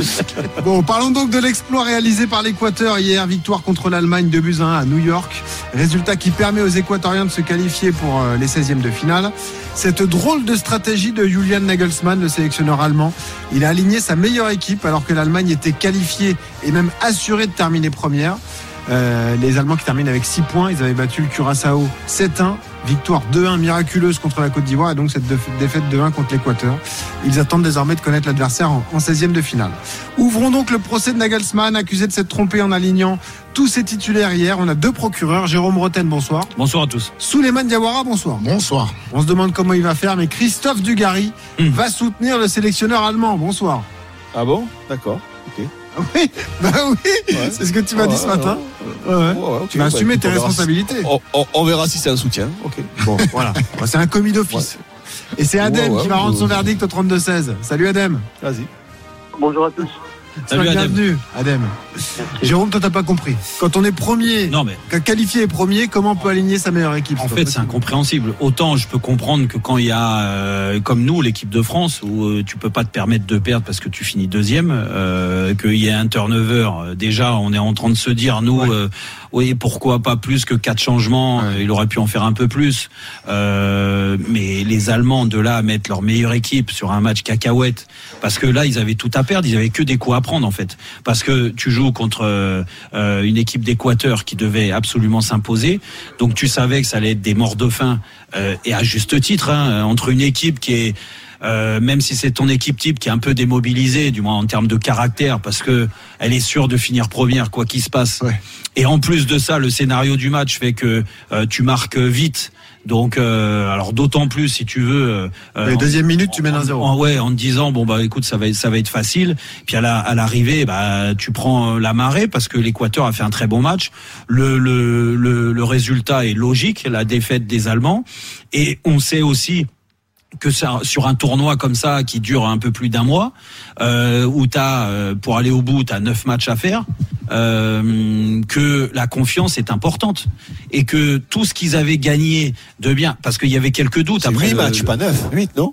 Bon, parlons donc de l'exploit réalisé par l'Équateur hier, victoire contre l'Allemagne deux buts à un à New York. Résultat qui permet aux Équatoriens de se qualifier pour les seizièmes de finale. Cette drôle de stratégie de Julian Nagelsmann, le sélectionneur allemand, il a aligné sa meilleure équipe alors que l'Allemagne était qualifiée et même assurée de terminer première. Euh, les Allemands qui terminent avec six points, ils avaient battu le Curaçao sept un, victoire deux un miraculeuse contre la Côte d'Ivoire et donc cette défaite deux un contre l'Équateur. Ils attendent désormais de connaître l'adversaire en, en seizième de finale. Ouvrons donc le procès de Nagelsmann, accusé de s'être trompé en alignant tous ses titulaires hier. On a deux procureurs. Jérôme Rotten, bonsoir. Bonsoir à tous. Souleymane Diawara, bonsoir. Bonsoir. On se demande comment il va faire, mais Christophe Dugarry mmh. va soutenir le sélectionneur allemand. Bonsoir. Ah bon? D'accord. Ok. Ah oui, bah oui, ouais. C'est ce que tu m'as ouais, dit ce matin. Ouais. Ouais. Ouais, okay. Tu vas bah, assumer tes responsabilités. Si... On, on, on verra si c'est un soutien. Ok. Bon, voilà. C'est un commis d'office. Ouais. Et c'est Adem ouais, qui va rendre son verdict au trente-deux seize. Salut Adem. Vas-y. Bonjour à tous. Salut Adem. Bienvenue Adem. Jérôme, toi t'as pas compris. Quand on est premier, non mais qualifié est premier, comment on peut aligner sa meilleure équipe? En fait, c'est incompréhensible. Autant je peux comprendre que quand il y a, euh, comme nous, l'équipe de France, où euh, tu peux pas te permettre de perdre parce que tu finis deuxième, euh, qu'il y ait un turnover. Euh, déjà, on est en train de se dire, nous, ouais. euh, oui, pourquoi pas plus que quatre changements? Ouais. Il aurait pu en faire un peu plus. Euh, mais les Allemands, de là à mettre leur meilleure équipe sur un match cacahuète, parce que là, ils avaient tout à perdre, ils avaient que des coups à prendre en fait, parce que tu joues contre euh, une équipe d'Équateur qui devait absolument s'imposer, donc tu savais que ça allait être des morts de faim, euh, et à juste titre, hein, entre une équipe qui est Euh, même si c'est ton équipe type qui est un peu démobilisée, du moins en termes de caractère, parce que elle est sûre de finir première quoi qu'il se passe. Ouais. Et en plus de ça, le scénario du match fait que euh, tu marques vite. Donc, euh, alors d'autant plus si tu veux. Euh, deuxième minute, tu mènes un zéro. En, ouais, en te disant bon bah écoute, ça va, ça va être facile. Puis à la, à l'arrivée, bah tu prends la marée parce que l'Équateur a fait un très bon match. Le, le, le, le résultat est logique, la défaite des Allemands. Et on sait aussi que ça, sur un tournoi comme ça qui dure un peu plus d'un mois, euh, où t'as euh, pour aller au bout, t'as neuf matchs à faire, euh, que la confiance est importante et que tout ce qu'ils avaient gagné de bien, parce qu'il y avait quelques doutes c'est après. huit le, matchs, pas neuf, huit, non?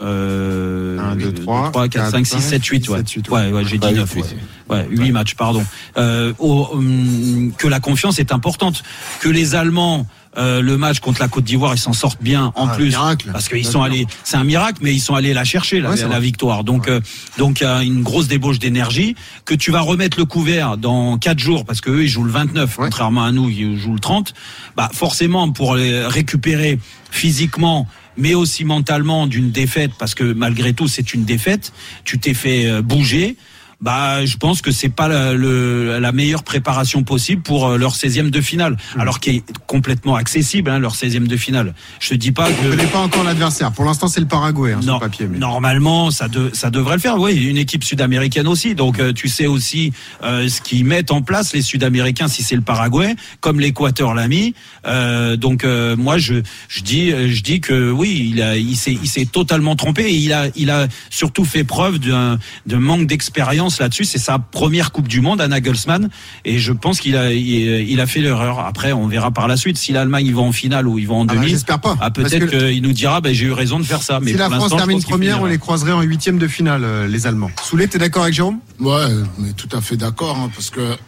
Euh, un, deux, trois, quatre, cinq, six, sept, huit, ouais. huit, ouais, ouais, j'ai dit neuf, ouais. Ouais, huit ouais. matchs, pardon. Euh, au, um, que la confiance est importante, que les Allemands, euh, le match contre la Côte d'Ivoire, ils s'en sortent bien en ah, plus, miracle. Parce qu'ils sont allés, c'est un miracle, mais ils sont allés la chercher la, ouais, la victoire. Donc, ouais. euh, donc il y a une grosse débauche d'énergie que tu vas remettre le couvert dans quatre jours parce que eux ils jouent le vingt-neuf, ouais. contrairement à nous, ils jouent le trente. Bah forcément pour les récupérer physiquement, mais aussi mentalement d'une défaite, parce que malgré tout c'est une défaite, tu t'es fait bouger, bah je pense que c'est pas la, le, la meilleure préparation possible pour leur seizième de finale, mmh. alors qui est complètement accessible, hein, leur seizième de finale. Je te dis pas que... On connaît pas encore l'adversaire, pour l'instant c'est le Paraguay, hein, sur le papier. Mais... Normalement ça, de, ça devrait le faire, oui, une équipe sud-américaine aussi, donc euh, tu sais aussi euh, ce qu'ils mettent en place les Sud-Américains si c'est le Paraguay, comme l'Équateur l'a mis, euh, donc euh, moi je, je, dis, je dis que oui, il, a, il, s'est, il s'est totalement trompé et il a, il a surtout fait preuve d'un, d'un manque d'expérience là-dessus. C'est sa première Coupe du Monde à Nagelsmann et je pense qu'il a, il, il a fait l'erreur. Après on verra par la suite si l'Allemagne ils vont en finale ou ils vont en demi. Ah bah, j'espère pas. Ah, peut-être que... qu'il nous dira bah, j'ai eu raison de faire ça. Mais si la France termine première, on les croiserait en huitième de finale, euh, les Allemands. Soulé, t'es d'accord avec Jérôme? Ouais, on est tout à fait d'accord, hein, parce que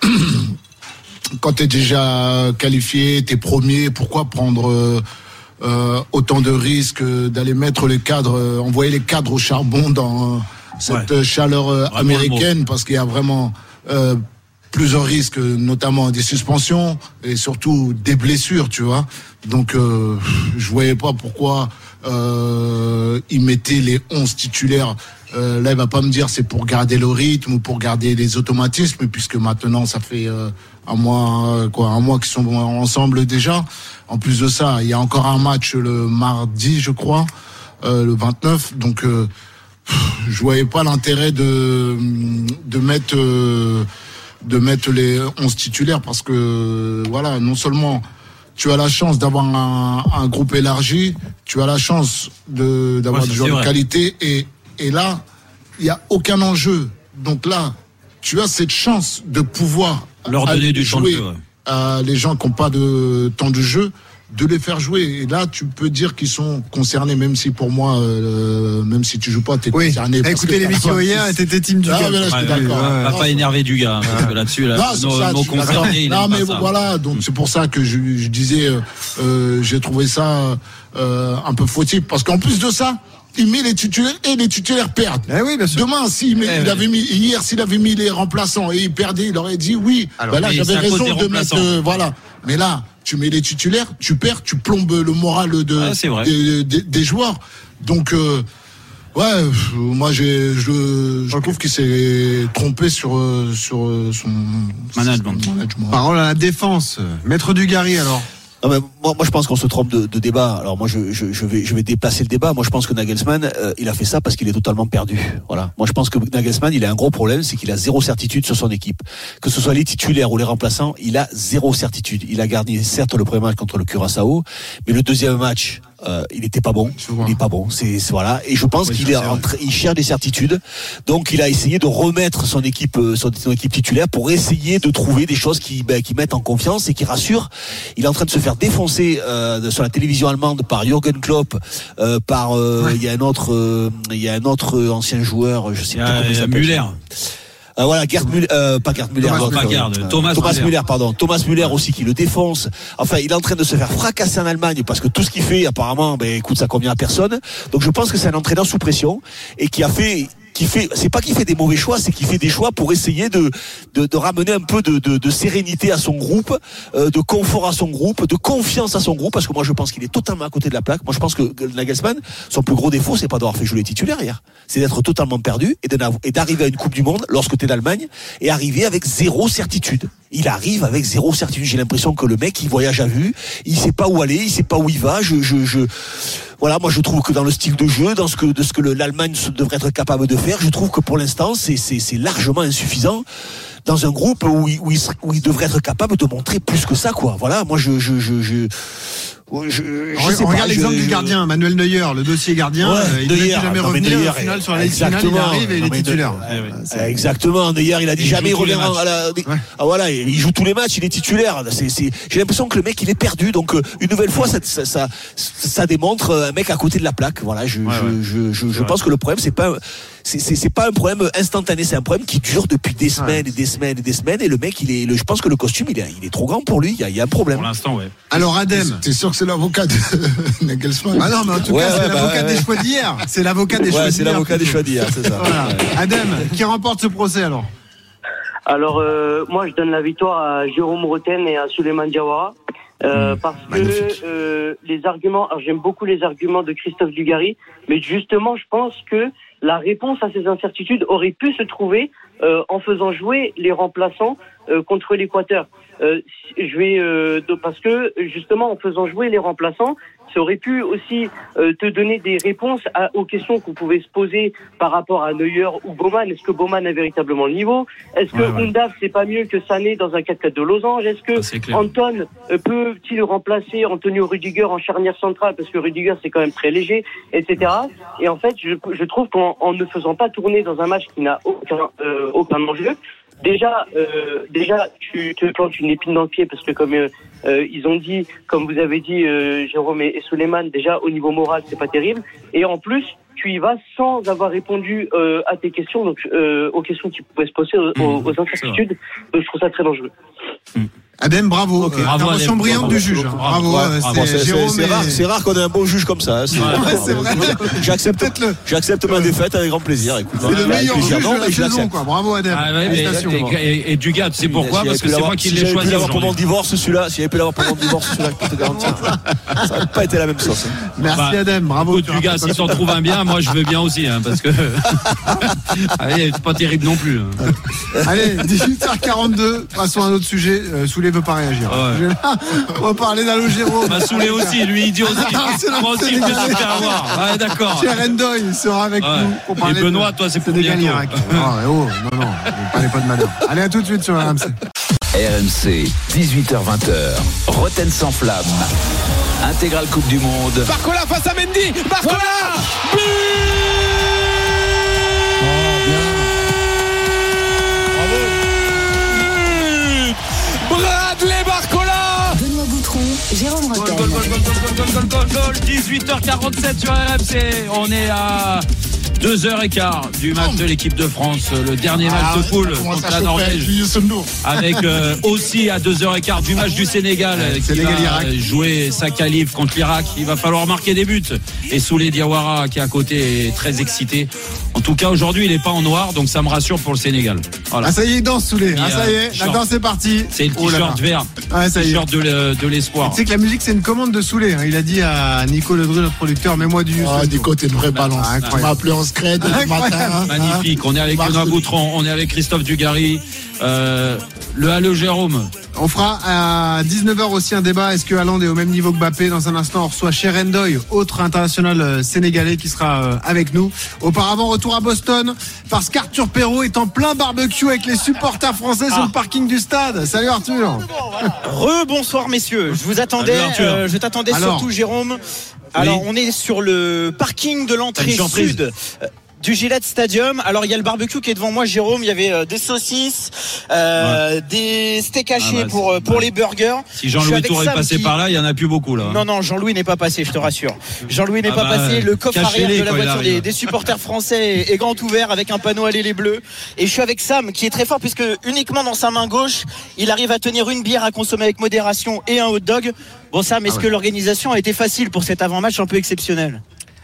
quand t'es déjà qualifié, t'es premier, pourquoi prendre euh, euh, autant de risques d'aller mettre les cadres, euh, envoyer les cadres au charbon dans euh, cette ouais. chaleur euh, américaine, parce qu'il y a vraiment euh, plusieurs risques, notamment des suspensions et surtout des blessures, tu vois. Donc euh, je voyais pas pourquoi euh, ils mettaient les onze titulaires. Euh, là, il va pas me dire c'est pour garder le rythme ou pour garder les automatismes, puisque maintenant ça fait euh, un mois, quoi, un mois qu'ils sont ensemble déjà. En plus de ça, il y a encore un match le mardi, je crois, euh, le vingt-neuf. Donc euh, je voyais pas l'intérêt de de mettre euh, de mettre les onze titulaires, parce que voilà, non seulement tu as la chance d'avoir un, un groupe élargi, tu as la chance de d'avoir ouais, des joueurs de qualité, et et là il y a aucun enjeu. Donc là, tu as cette chance de pouvoir leur donner du temps de jeu à les gens qui n'ont pas de temps de jeu, de les faire jouer. Et là, tu peux dire qu'ils sont concernés, même si pour moi, euh, même si tu joues pas, t'es oui. concerné. T'as écouté l'émission hier et t'étais team du ah, gars. Mais là, je suis ouais, d'accord. Ouais, ouais, pas énervé du gars, parce que là-dessus, là, non, nos, ça, nos concernés, non, mais voilà, donc c'est pour ça que je, je disais, euh, euh, j'ai trouvé ça euh, un peu fautif, parce qu'en plus de ça, il met les titulaires et les titulaires perdent. Eh oui, bien sûr. Demain, s'il met, eh il avait mis, hier, s'il avait mis les remplaçants et il perdait, il aurait dit oui. Alors, ben là, j'avais raison de mettre, euh, voilà. Mais là, tu mets les titulaires, tu perds, tu plombes le moral de, ah, c'est vrai. des, des, des joueurs. Donc, euh, ouais, moi, j'ai, je, je okay. trouve qu'il s'est trompé sur, sur son management. Son management. Parole à la défense. Maître Dugarry, alors. Non, mais moi, moi, je pense qu'on se trompe de, de débat. Alors moi, je, je, je vais, je vais déplacer le débat. Moi, je pense que Nagelsmann, euh, il a fait ça parce qu'il est totalement perdu. Voilà. Moi, je pense que Nagelsmann, il a un gros problème, c'est qu'il a zéro certitude sur son équipe. Que ce soit les titulaires ou les remplaçants, il a zéro certitude. Il a gagné certes le premier match contre le Curaçao, mais le deuxième match, euh, il était pas bon. Il est pas bon. C'est, c'est voilà. Et je pense oui, qu'il est rentré, il cherche des certitudes. Donc, il a essayé de remettre son équipe, son, son équipe titulaire pour essayer de trouver des choses qui, ben, qui mettent en confiance et qui rassurent. Il est en train de se faire défoncer euh, sur la télévision allemande par Jürgen Klopp, euh, par euh, il ouais. y a un autre, euh, il y a un autre ancien joueur, je sais pas comment il s'appelle. Müller. Euh, voilà, Gerd Müller, euh, pas Gerd Müller, Thomas, Thomas, Müller. Euh, Thomas, Thomas Müller. Müller, pardon, Thomas Müller aussi qui le défonce. Enfin, il est en train de se faire fracasser en Allemagne parce que tout ce qu'il fait, apparemment, ben écoute, ça convient à personne. Donc je pense que c'est un entraîneur sous pression et qui a fait. Qui fait, c'est pas qu'il fait des mauvais choix, c'est qu'il fait des choix pour essayer de de, de ramener un peu de, de, de sérénité à son groupe, euh, de confort à son groupe, de confiance à son groupe, parce que moi je pense qu'il est totalement à côté de la plaque. Moi je pense que Nagelsmann, son plus gros défaut, c'est pas d'avoir fait jouer les titulaires hier, c'est d'être totalement perdu et, et d'arriver à une Coupe du Monde lorsque t'es d'Allemagne et arriver avec zéro certitude. Il arrive avec zéro certitude. J'ai l'impression que le mec il voyage à vue, il sait pas où aller, il sait pas où il va. Je je je Voilà, moi je trouve que dans le style de jeu, dans ce que de ce que le, l'Allemagne devrait être capable de faire, je trouve que pour l'instant c'est c'est c'est largement insuffisant dans un groupe où il, où il, où il devrait être capable de montrer plus que ça, quoi. Voilà, moi je je je, je Je, je Re- sais regarde pas, l'exemple je, du gardien, Manuel Neuer, le dossier gardien. Ouais, euh, il ne Neuer, jamais non, mais revenir. Neuer, Au final, sur la liste finale, il arrive et il est titulaire. Exactement. Neuer, il a dit Il jamais il joue tous les revient à la. Ouais. Ah voilà, il joue tous les matchs, il est titulaire. C'est, c'est... J'ai l'impression que le mec, il est perdu. Donc euh, une nouvelle fois, ça, ça, ça, ça démontre un mec à côté de la plaque. Voilà, je, Ouais, je, ouais. je, je, je pense que le problème, c'est pas. C'est, c'est, c'est pas un problème instantané, c'est un problème qui dure depuis des semaines et des semaines et des semaines. Et le mec, il est, le, je pense que le costume, il est, il est trop grand pour lui. Il y a, il y a un problème. Pour l'instant, ouais. Alors Adem, T'es sûr que c'est l'avocat de Nagelsmann? ah non, mais en tout Ouais, cas, c'est ouais, bah, l'avocat ouais, des ouais. choix d'hier. C'est l'avocat des Ouais, choix c'est d'hier. l'avocat des plutôt. choix d'hier, c'est ça. Voilà. Adem, qui remporte ce procès alors? Alors, euh, moi, je donne la victoire à Jérôme Roten et à Souleymane Diawara. Euh, parce magnifique. que euh, les arguments, alors j'aime beaucoup les arguments de Christophe Dugarry, mais justement, je pense que la réponse à ces incertitudes aurait pu se trouver euh, en faisant jouer les remplaçants euh, contre l'Équateur. Euh, je vais euh, de, parce que justement, en faisant jouer les remplaçants, ça aurait pu aussi euh, te donner des réponses à, aux questions qu'on pouvait se poser par rapport à Neuer ou Baumann. Est-ce que Baumann a véritablement le niveau? Est-ce que Ouais, ouais. Undav, c'est pas mieux que Sané dans un quatre quatre de losange? Est-ce que Ça, c'est clair. Anton euh, peut-il remplacer Antonio Rudiger en charnière centrale, parce que Rudiger c'est quand même très léger, et cetera. Et en fait, je, je trouve qu'en en ne faisant pas tourner dans un match qui n'a aucun, euh, aucun enjeu, déjà, euh, déjà tu te plantes une épine dans le pied, parce que comme euh, euh, ils ont dit, comme vous avez dit euh, Jérôme et, et Souleymane, déjà au niveau moral c'est pas terrible, et en plus tu y vas sans avoir répondu euh, à tes questions, donc euh, aux questions qui pouvaient se poser, aux, aux, aux incertitudes. Donc je trouve ça très dangereux. Adem, bravo. Ok. Euh, Bravo, Intervention Adem. brillante Bravo. du juge. Bravo. Bravo. Ouais, euh, bravo, c'est c'est, Jérôme. c'est et- rare, c'est rare qu'on ait un bon juge comme ça. hein, c'est, Ouais, c'est vrai. J'accepte, Peut-être le- j'accepte ma défaite avec grand plaisir. Écoute, C'est le avec meilleur plaisir. juge Non, de la mais je saison, l'accepte. quoi. Bravo Adem. Ah ouais, mais, Félicitations. et, et, et du gars, tu sais pourquoi? Si Parce j'avais que pu c'est l'avoir- moi qui si l'ai j'avais pu choisi l'avoir pour mon aujourd'hui. divorce, celui-là, si j'avais pu l'avoir pour mon divorce, celui-là, je peux te garantir. Ça n'aurait pas été la même sauce. hein. Merci Bah, Adem. Bravo. Écoute, tu du gars, racontes si t'en trouves un bien, moi je veux bien aussi, hein, parce que allez, c'est pas terrible non plus. hein. Allez, dix-huit heures quarante-deux. Passons à un autre sujet. Euh, Soulé veut pas réagir. Ouais. Je vais là, on va parler d'Allo Jérôme. M'a saoulé aussi, lui il dit aussi. Ah, c'est la Moi aussi, je me suis fait avoir. Ouais, d'accord. Pierre Endoy sera avec Ouais. nous pour Et parler Benoît, de toi, c'est pour Sénégal bientôt. Irak. Ah, ouais, oh, non, non, pas les pots de madame. Allez, à tout de suite sur R M C. R M C, dix-huit heures vingt. Roten sans flamme. Intégrale Coupe du Monde. Barcola face à Mendy. Barcola. Bradley Barcola. Benoît Boutron, Jérôme Gol, Rotten. gol, gol, gol, gol, gol, gol, gol, gol. dix-huit heures quarante-sept sur R M C. On est à deux heures quinze du match de l'équipe de France. Le dernier match Ah, de ça poule commence contre à la chauffer Norvège. avec Youssou N'Dour. Avec euh, aussi à deux heures quinze du match du Sénégal euh, qui Sénégal, va Irak. jouer sa qualif contre l'Irak. Il va falloir marquer des buts. Et Souley Diawara qui est à côté est très excité. En tout cas aujourd'hui il n'est pas en noir, donc ça me rassure pour le Sénégal. Voilà. Ah, ça y est, il danse Soulé. Ah, Il y a ça y est, la short. danse est partie. C'est le Oh là t-shirt là. vert. Ouais, ça y est. T-shirt de, le- de l'espoir. Tu sais que la musique, c'est une commande de Soulé. hein. Il a dit à Nico Ledru, notre producteur, mets-moi du Youssou Ah, N'Dour. du côté de vraie balance. Ah, On m'a incroyable. appelé en scred le Incroyable. matin. hein. Magnifique. On est avec Marche Benoît de- Boutron, on est avec Christophe Dugarry. Euh, le Halo Jérôme. On fera à dix-neuf heures aussi un débat. Est-ce que Haaland est au même niveau que Mbappé? Dans un instant, on reçoit Cher Ndoye, autre international euh, sénégalais qui sera euh, avec nous. Auparavant, retour à Boston parce qu'Arthur Perrault est en plein barbecue avec les supporters français sur le parking du stade. Salut Arthur. Rebonsoir messieurs, je vous attendais, Salut, Arthur. euh, je t'attendais Alors. surtout Jérôme. Alors on est sur le parking de l'entrée T'as une surprise. sud euh, du Gillette Stadium. Alors il y a le barbecue qui est devant moi, Jérôme. Il y avait euh, des saucisses, euh, des steaks hachés Ah bah, pour euh, pour les burgers. Si Je suis Jean-Louis avec Tour est Sam passé qui- par là, il y en a plus beaucoup là. Non, non, Jean-Louis n'est pas passé, je te rassure. Jean-Louis n'est Ah pas bah, passé. Le coffre cachez-les arrière de la quand il voiture arrive. des, des supporters français est, est grand ouvert avec un panneau Allez les Bleus. Et je suis avec Sam qui est très fort puisque uniquement dans sa main gauche, il arrive à tenir une bière à consommer avec modération et un hot dog. Bon Sam, est-ce Ah ouais. que l'organisation a été facile pour cet avant-match un peu exceptionnel?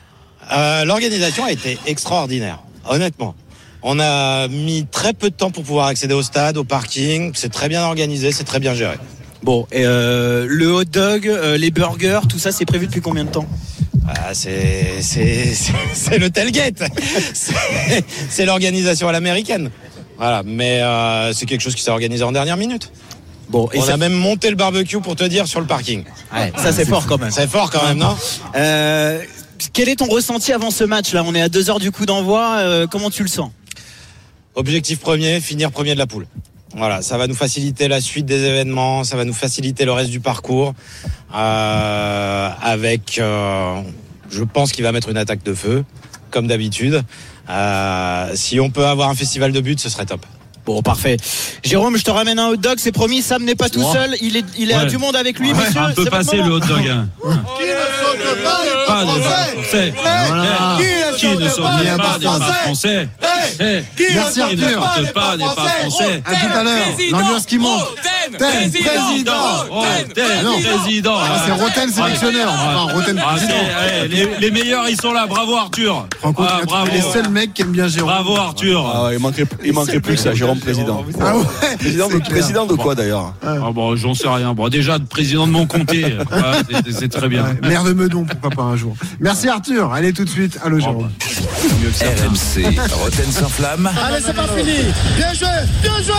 Euh, L'organisation a été extraordinaire, honnêtement. On a mis très peu de temps pour pouvoir accéder au stade, au parking. C'est très bien organisé, c'est très bien géré. Bon, et euh, le hot dog, euh, les burgers, tout ça, c'est prévu depuis combien de temps? Ah, c'est c'est c'est- c'est le tailgate. C'est- C'est l'organisation à l'américaine. Voilà, mais euh, c'est quelque chose qui s'est organisé en dernière minute. Bon, et on ça- a même monté le barbecue pour te dire sur le parking. Ouais, ça c'est fort quand même. C'est fort quand même, non? Euh, quel est ton ressenti avant ce match là? On est à deux heures du coup d'envoi. Euh, comment tu le sens? Objectif premier, finir premier de la poule. Voilà, ça va nous faciliter la suite des événements, ça va nous faciliter le reste du parcours. Euh, avec, euh, je pense qu'il va mettre une attaque de feu, comme d'habitude. Euh, si on peut avoir un festival de buts, ce serait top. Bon, parfait. Jérôme, je te ramène un hot dog, c'est promis. Sam n'est pas tout Ouais. seul. Il est, il est Ouais. à du monde avec lui, Ouais, messieurs. un peu c'est passé votre le hot moment. dog. Hein. Pas des Français. Voilà. Qui ne saute pas des pas français. Eh, Merci, qui ne Arthur. saute pas des pas français. À tout à l'heure. L'ambiance qui monte. Ten, président. Roten, Ah non. président. Ah, c'est Roten sélectionneur. Enfin, Roten Ah, président. c'est- eh, les, les meilleurs, ils sont là. Bravo Arthur. Rencontre Ah, bravo. les seuls mecs qui aiment bien Jérôme. Bravo Arthur. Ah, il manquerait, il manquerait plus que ça, Jérôme président. Ah ouais. Président de, C'est clair. président de quoi d'ailleurs? Ah bon, j'en sais rien. Bon, déjà président de mon comté, ah, c'est- c'est très bien. Ouais, maire de Meudon, pourquoi pas un jour. Merci Arthur. Allez tout de suite. Allô Jérôme. R M C, Roten sans flamme. Allez, c'est pas fini. Bien joué, bien joué.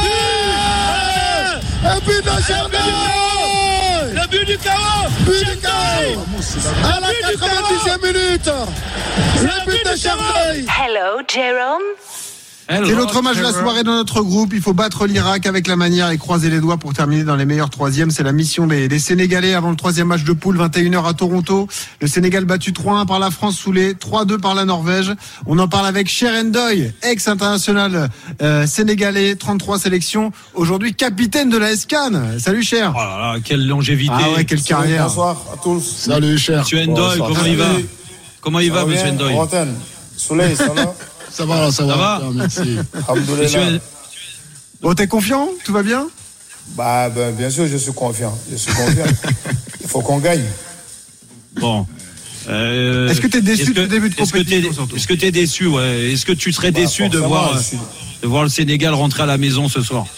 Un but de Chardin. Le but du chaos. But du chaos. À la quatre-vingt-dixième minute. Le but de Chardin. Hello, Jérôme. C'est l'autre match de la soirée dans notre groupe. Il faut battre l'Irak avec la manière et croiser les doigts pour terminer dans les meilleurs troisièmes. C'est la mission des, des Sénégalais avant le troisième match de poule, vingt et une heures à Toronto. Le Sénégal battu trois un par la France sous les trois deux par la Norvège. On en parle avec Cher Ndoye, ex-international euh, sénégalais, trente-trois sélections. Aujourd'hui capitaine de la S C A N. Salut Cher. Oh là là, quelle longévité. Ah ouais, quelle carrière. Bonsoir à tous. Salut, cher. Monsieur Ndoye, comment il va? Comment il va, monsieur Ndoye? Roten, Soleil, ça va? Ça va, ça va. Ça va? Merci. Monsieur- Bon, t'es confiant? Tout va bien? Bah, ben, bien sûr, je suis confiant. Je suis confiant. Il faut qu'on gagne. Bon. Euh, Est-ce que t'es déçu est-ce que- du début de est-ce que t'es- compétition, surtout? Est-ce que t'es déçu, ouais. Est-ce que tu serais Bah, déçu de forcément, voir, je euh, suis- de voir le Sénégal rentrer à la maison ce soir?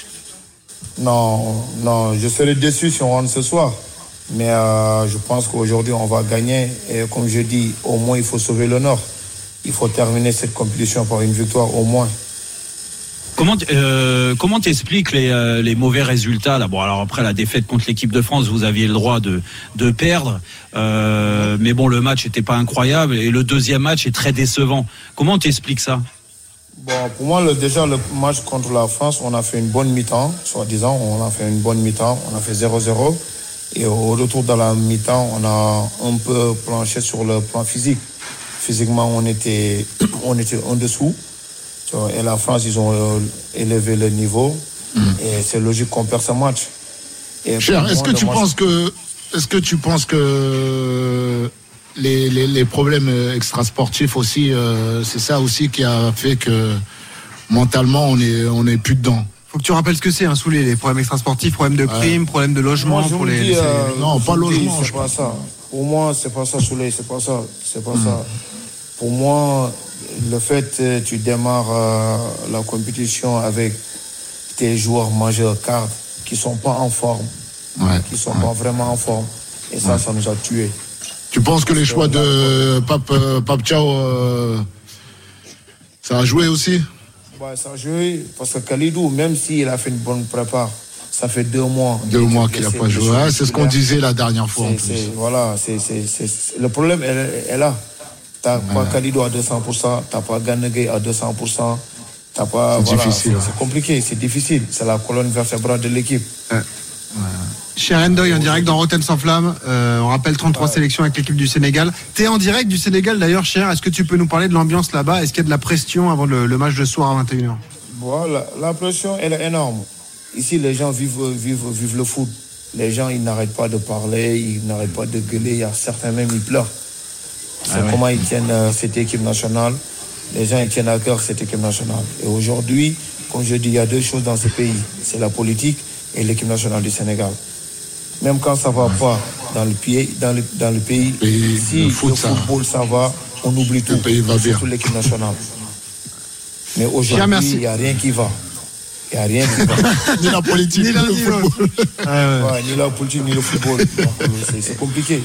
Non, non, je serais déçu si on rentre ce soir. Mais euh, je pense qu'aujourd'hui, on va gagner. Et comme je dis, au moins, il faut sauver l'honneur. Il faut terminer cette compétition par une victoire, au moins. Comment t- euh, comment t'expliques les, euh, les mauvais résultats là? Bon, alors après la défaite contre l'équipe de France, vous aviez le droit de de perdre, euh, mais bon, le match n'était pas incroyable et le deuxième match est très décevant. Comment t'expliques ça? Bon, pour moi, le, déjà, le match contre la France, on a fait une bonne mi-temps, soi-disant. On a fait une bonne mi-temps. On a fait zéro zéro. Et au retour de la mi-temps, on a un peu planché sur le plan physique. Physiquement, on était, on était en dessous. Tu vois, et la France, ils ont euh, élevé le niveau. Mm. Et c'est logique qu'on perd ce match. Et Cher, pour est-ce moi, que le tu match- penses que, est-ce que tu penses que les, les, les problèmes extrasportifs aussi, euh, c'est ça aussi qui a fait que mentalement on est, on est plus dedans. Faut que tu rappelles ce que c'est, hein, sous les, les problèmes extrasportifs, problèmes de primes, problèmes de logement Moi, je pour vous les. dis, les- euh, Non, je pas vous dis, logement, C'est je pas ça. Pour moi, c'est pas ça, Soleil. C'est pas ça. C'est pas ça. Pour moi, le fait que tu démarres euh, la compétition avec tes joueurs majeurs cadres qui sont pas en forme, Ouais. qui sont pas vraiment en forme, et ça, ça nous a tués. Tu penses que les choix de Pape, euh, Pape Thiaw, euh, ça a joué aussi? Ouais, ça a joué parce que Khalidou, même s'il a fait une bonne prépa, ça fait deux mois. Deux mois qu'il n'a pas joué. Ouais, c'est ce qu'on disait la dernière fois en C'est- plus. c'est- Voilà, c'est, c'est, c'est- le problème est, est là. Tu n'as pas Khalidou à deux cents pour cent, tu n'as pas Ganegay à deux cents pour cent. T'as pas, C'est voilà, difficile, c'est, ouais. c'est compliqué, c'est difficile. C'est la colonne vertébrale de l'équipe. Cher Ndoye en direct dans Roten sans flamme. Euh, on rappelle trente-trois sélections avec l'équipe du Sénégal. T'es en direct du Sénégal d'ailleurs, Cher. Est-ce que tu peux nous parler de l'ambiance là-bas? Est-ce qu'il y a de la pression avant le, le match de soir à vingt et une heures? Voilà, la pression, elle est énorme. Ici, les gens vivent, vivent, vivent le foot. Les gens, ils n'arrêtent pas de parler, ils n'arrêtent pas de gueuler. Il y a certains même, ils pleurent. C'est Ah ouais. comment ils tiennent euh, cette équipe nationale. Les gens, ils tiennent à cœur cette équipe nationale. Et aujourd'hui, comme je dis, il y a deux choses dans ce pays. C'est la politique et l'équipe nationale du Sénégal. Même quand ça ne va pas dans le, pied, dans le, dans le pays, si le, foot, ça- football, ça va, on oublie tout. pays va bien. Surtout l'équipe nationale. Mais Bien, aujourd'hui, merci. il n'y a rien qui va. Il n'y a rien qui va. Ni la politique, ni, Ni la- le ni football. Ouais, ni la politique, ni le football. Donc, c'est, c'est compliqué.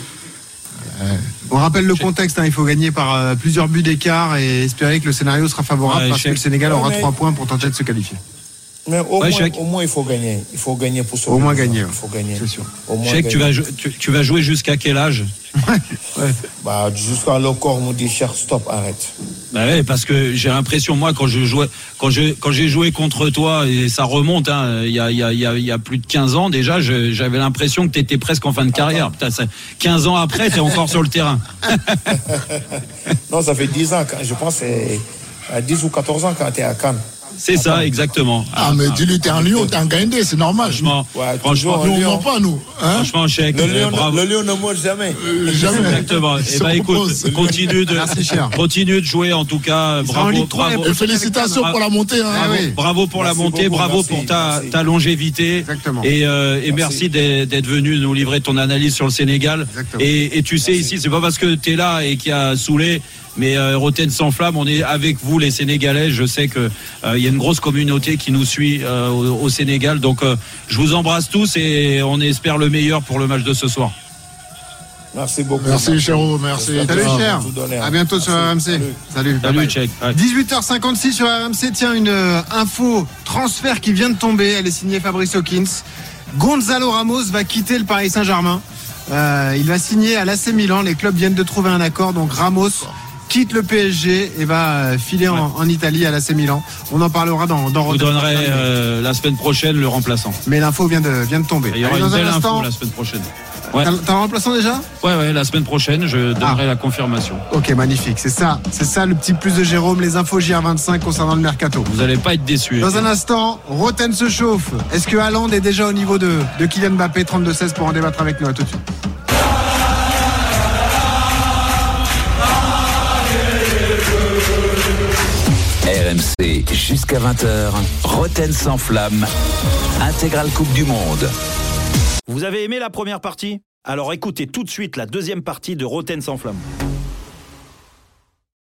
On rappelle le contexte, hein, il faut gagner par euh, plusieurs buts d'écart et espérer que le scénario sera favorable Ouais, parce que chèque. le Sénégal Ouais, aura mais- trois points pour tenter de se qualifier. Mais au, Ouais, moins, Chèque. au moins, il faut gagner. Il faut gagner pour sauver. Au moins les gens. gagner, ouais. Il faut gagner. C'est sûr. Au moins Chèque, tu gagner. vas, jou- tu, tu vas jouer jusqu'à quel âge? ouais. Bah, jusqu'à le corps me dit cher, stop, arrête. Bah ouais, parce que j'ai l'impression, moi, quand je jouais, quand je, quand j'ai joué contre toi, et ça remonte, hein, il y a, il y a, il y a, il y a plus de quinze ans déjà, je, j'avais l'impression que t'étais presque en fin de carrière. Putain, ça, quinze ans après, t'es encore sur le terrain. Non, ça fait dix ans, je pense, c'est dix ou quatorze ans quand t'es à Cannes. C'est Attends. ça, exactement. Ah, mais dis-lui, t'es en Lyon, t'es en Gaindé, c'est normal. Franchement, ouais, franchement nous, on ne ment pas, nous. Hein franchement, chèque. Le Lyon, bravo. Le Lyon ne meurt jamais. Euh, jamais. Exactement. Et bah, écoute, continue de, Merci, cher. continue de jouer, en tout cas. Il bravo, bravo. Et félicitations bravo. pour la montée. Hein. Bravo, oui. bravo pour merci la montée, beaucoup, bravo merci, pour ta, ta longévité. Exactement. Et, euh, et merci, merci d'être venu nous livrer ton analyse sur le Sénégal. Et, et tu sais, merci. Ici, c'est pas parce que t'es là et qu'il y a Soulé. Mais euh, Roten sans flamme, on est avec vous les Sénégalais. Je sais que il euh, y a une grosse communauté qui nous suit euh, au, au Sénégal. Donc euh, je vous embrasse tous et on espère le meilleur pour le match de ce soir. Merci beaucoup. Merci Chéro, merci. Salut cher. À bientôt sur R M C. Salut. Salut Cheikh. dix-huit heures cinquante-six sur R M C. Tiens, une euh, info transfert qui vient de tomber. Elle est signée Fabrice Hawkins. Gonzalo Ramos va quitter le Paris Saint-Germain. Euh, il va signer à l'A C Milan. Les clubs viennent de trouver un accord. Donc Ramos quitte le P S G et va filer ouais. en, en Italie à l'A C Milan. On en parlera dans dans. Vous donnerez euh, la semaine prochaine le remplaçant. Mais l'info vient de vient de tomber. Il y aura Allez, une belle info la semaine prochaine. Ouais. T'as, t'as un remplaçant déjà ? Ouais ouais, la semaine prochaine je donnerai ah. la confirmation. Ok, magnifique. C'est ça, c'est ça le petit plus de Jérôme. Les infos J R vingt-cinq concernant le mercato. Vous n'allez pas être déçus. Dans un instant, Roten se chauffe. Est-ce que Haaland est déjà au niveau de de Kylian Mbappé? Trente-deux seize pour en débattre avec nous. À tout de suite. R M C jusqu'à vingt heures, Roten sans flamme, intégrale Coupe du Monde. Vous avez aimé la première partie ? Alors écoutez tout de suite la deuxième partie de Roten sans flamme.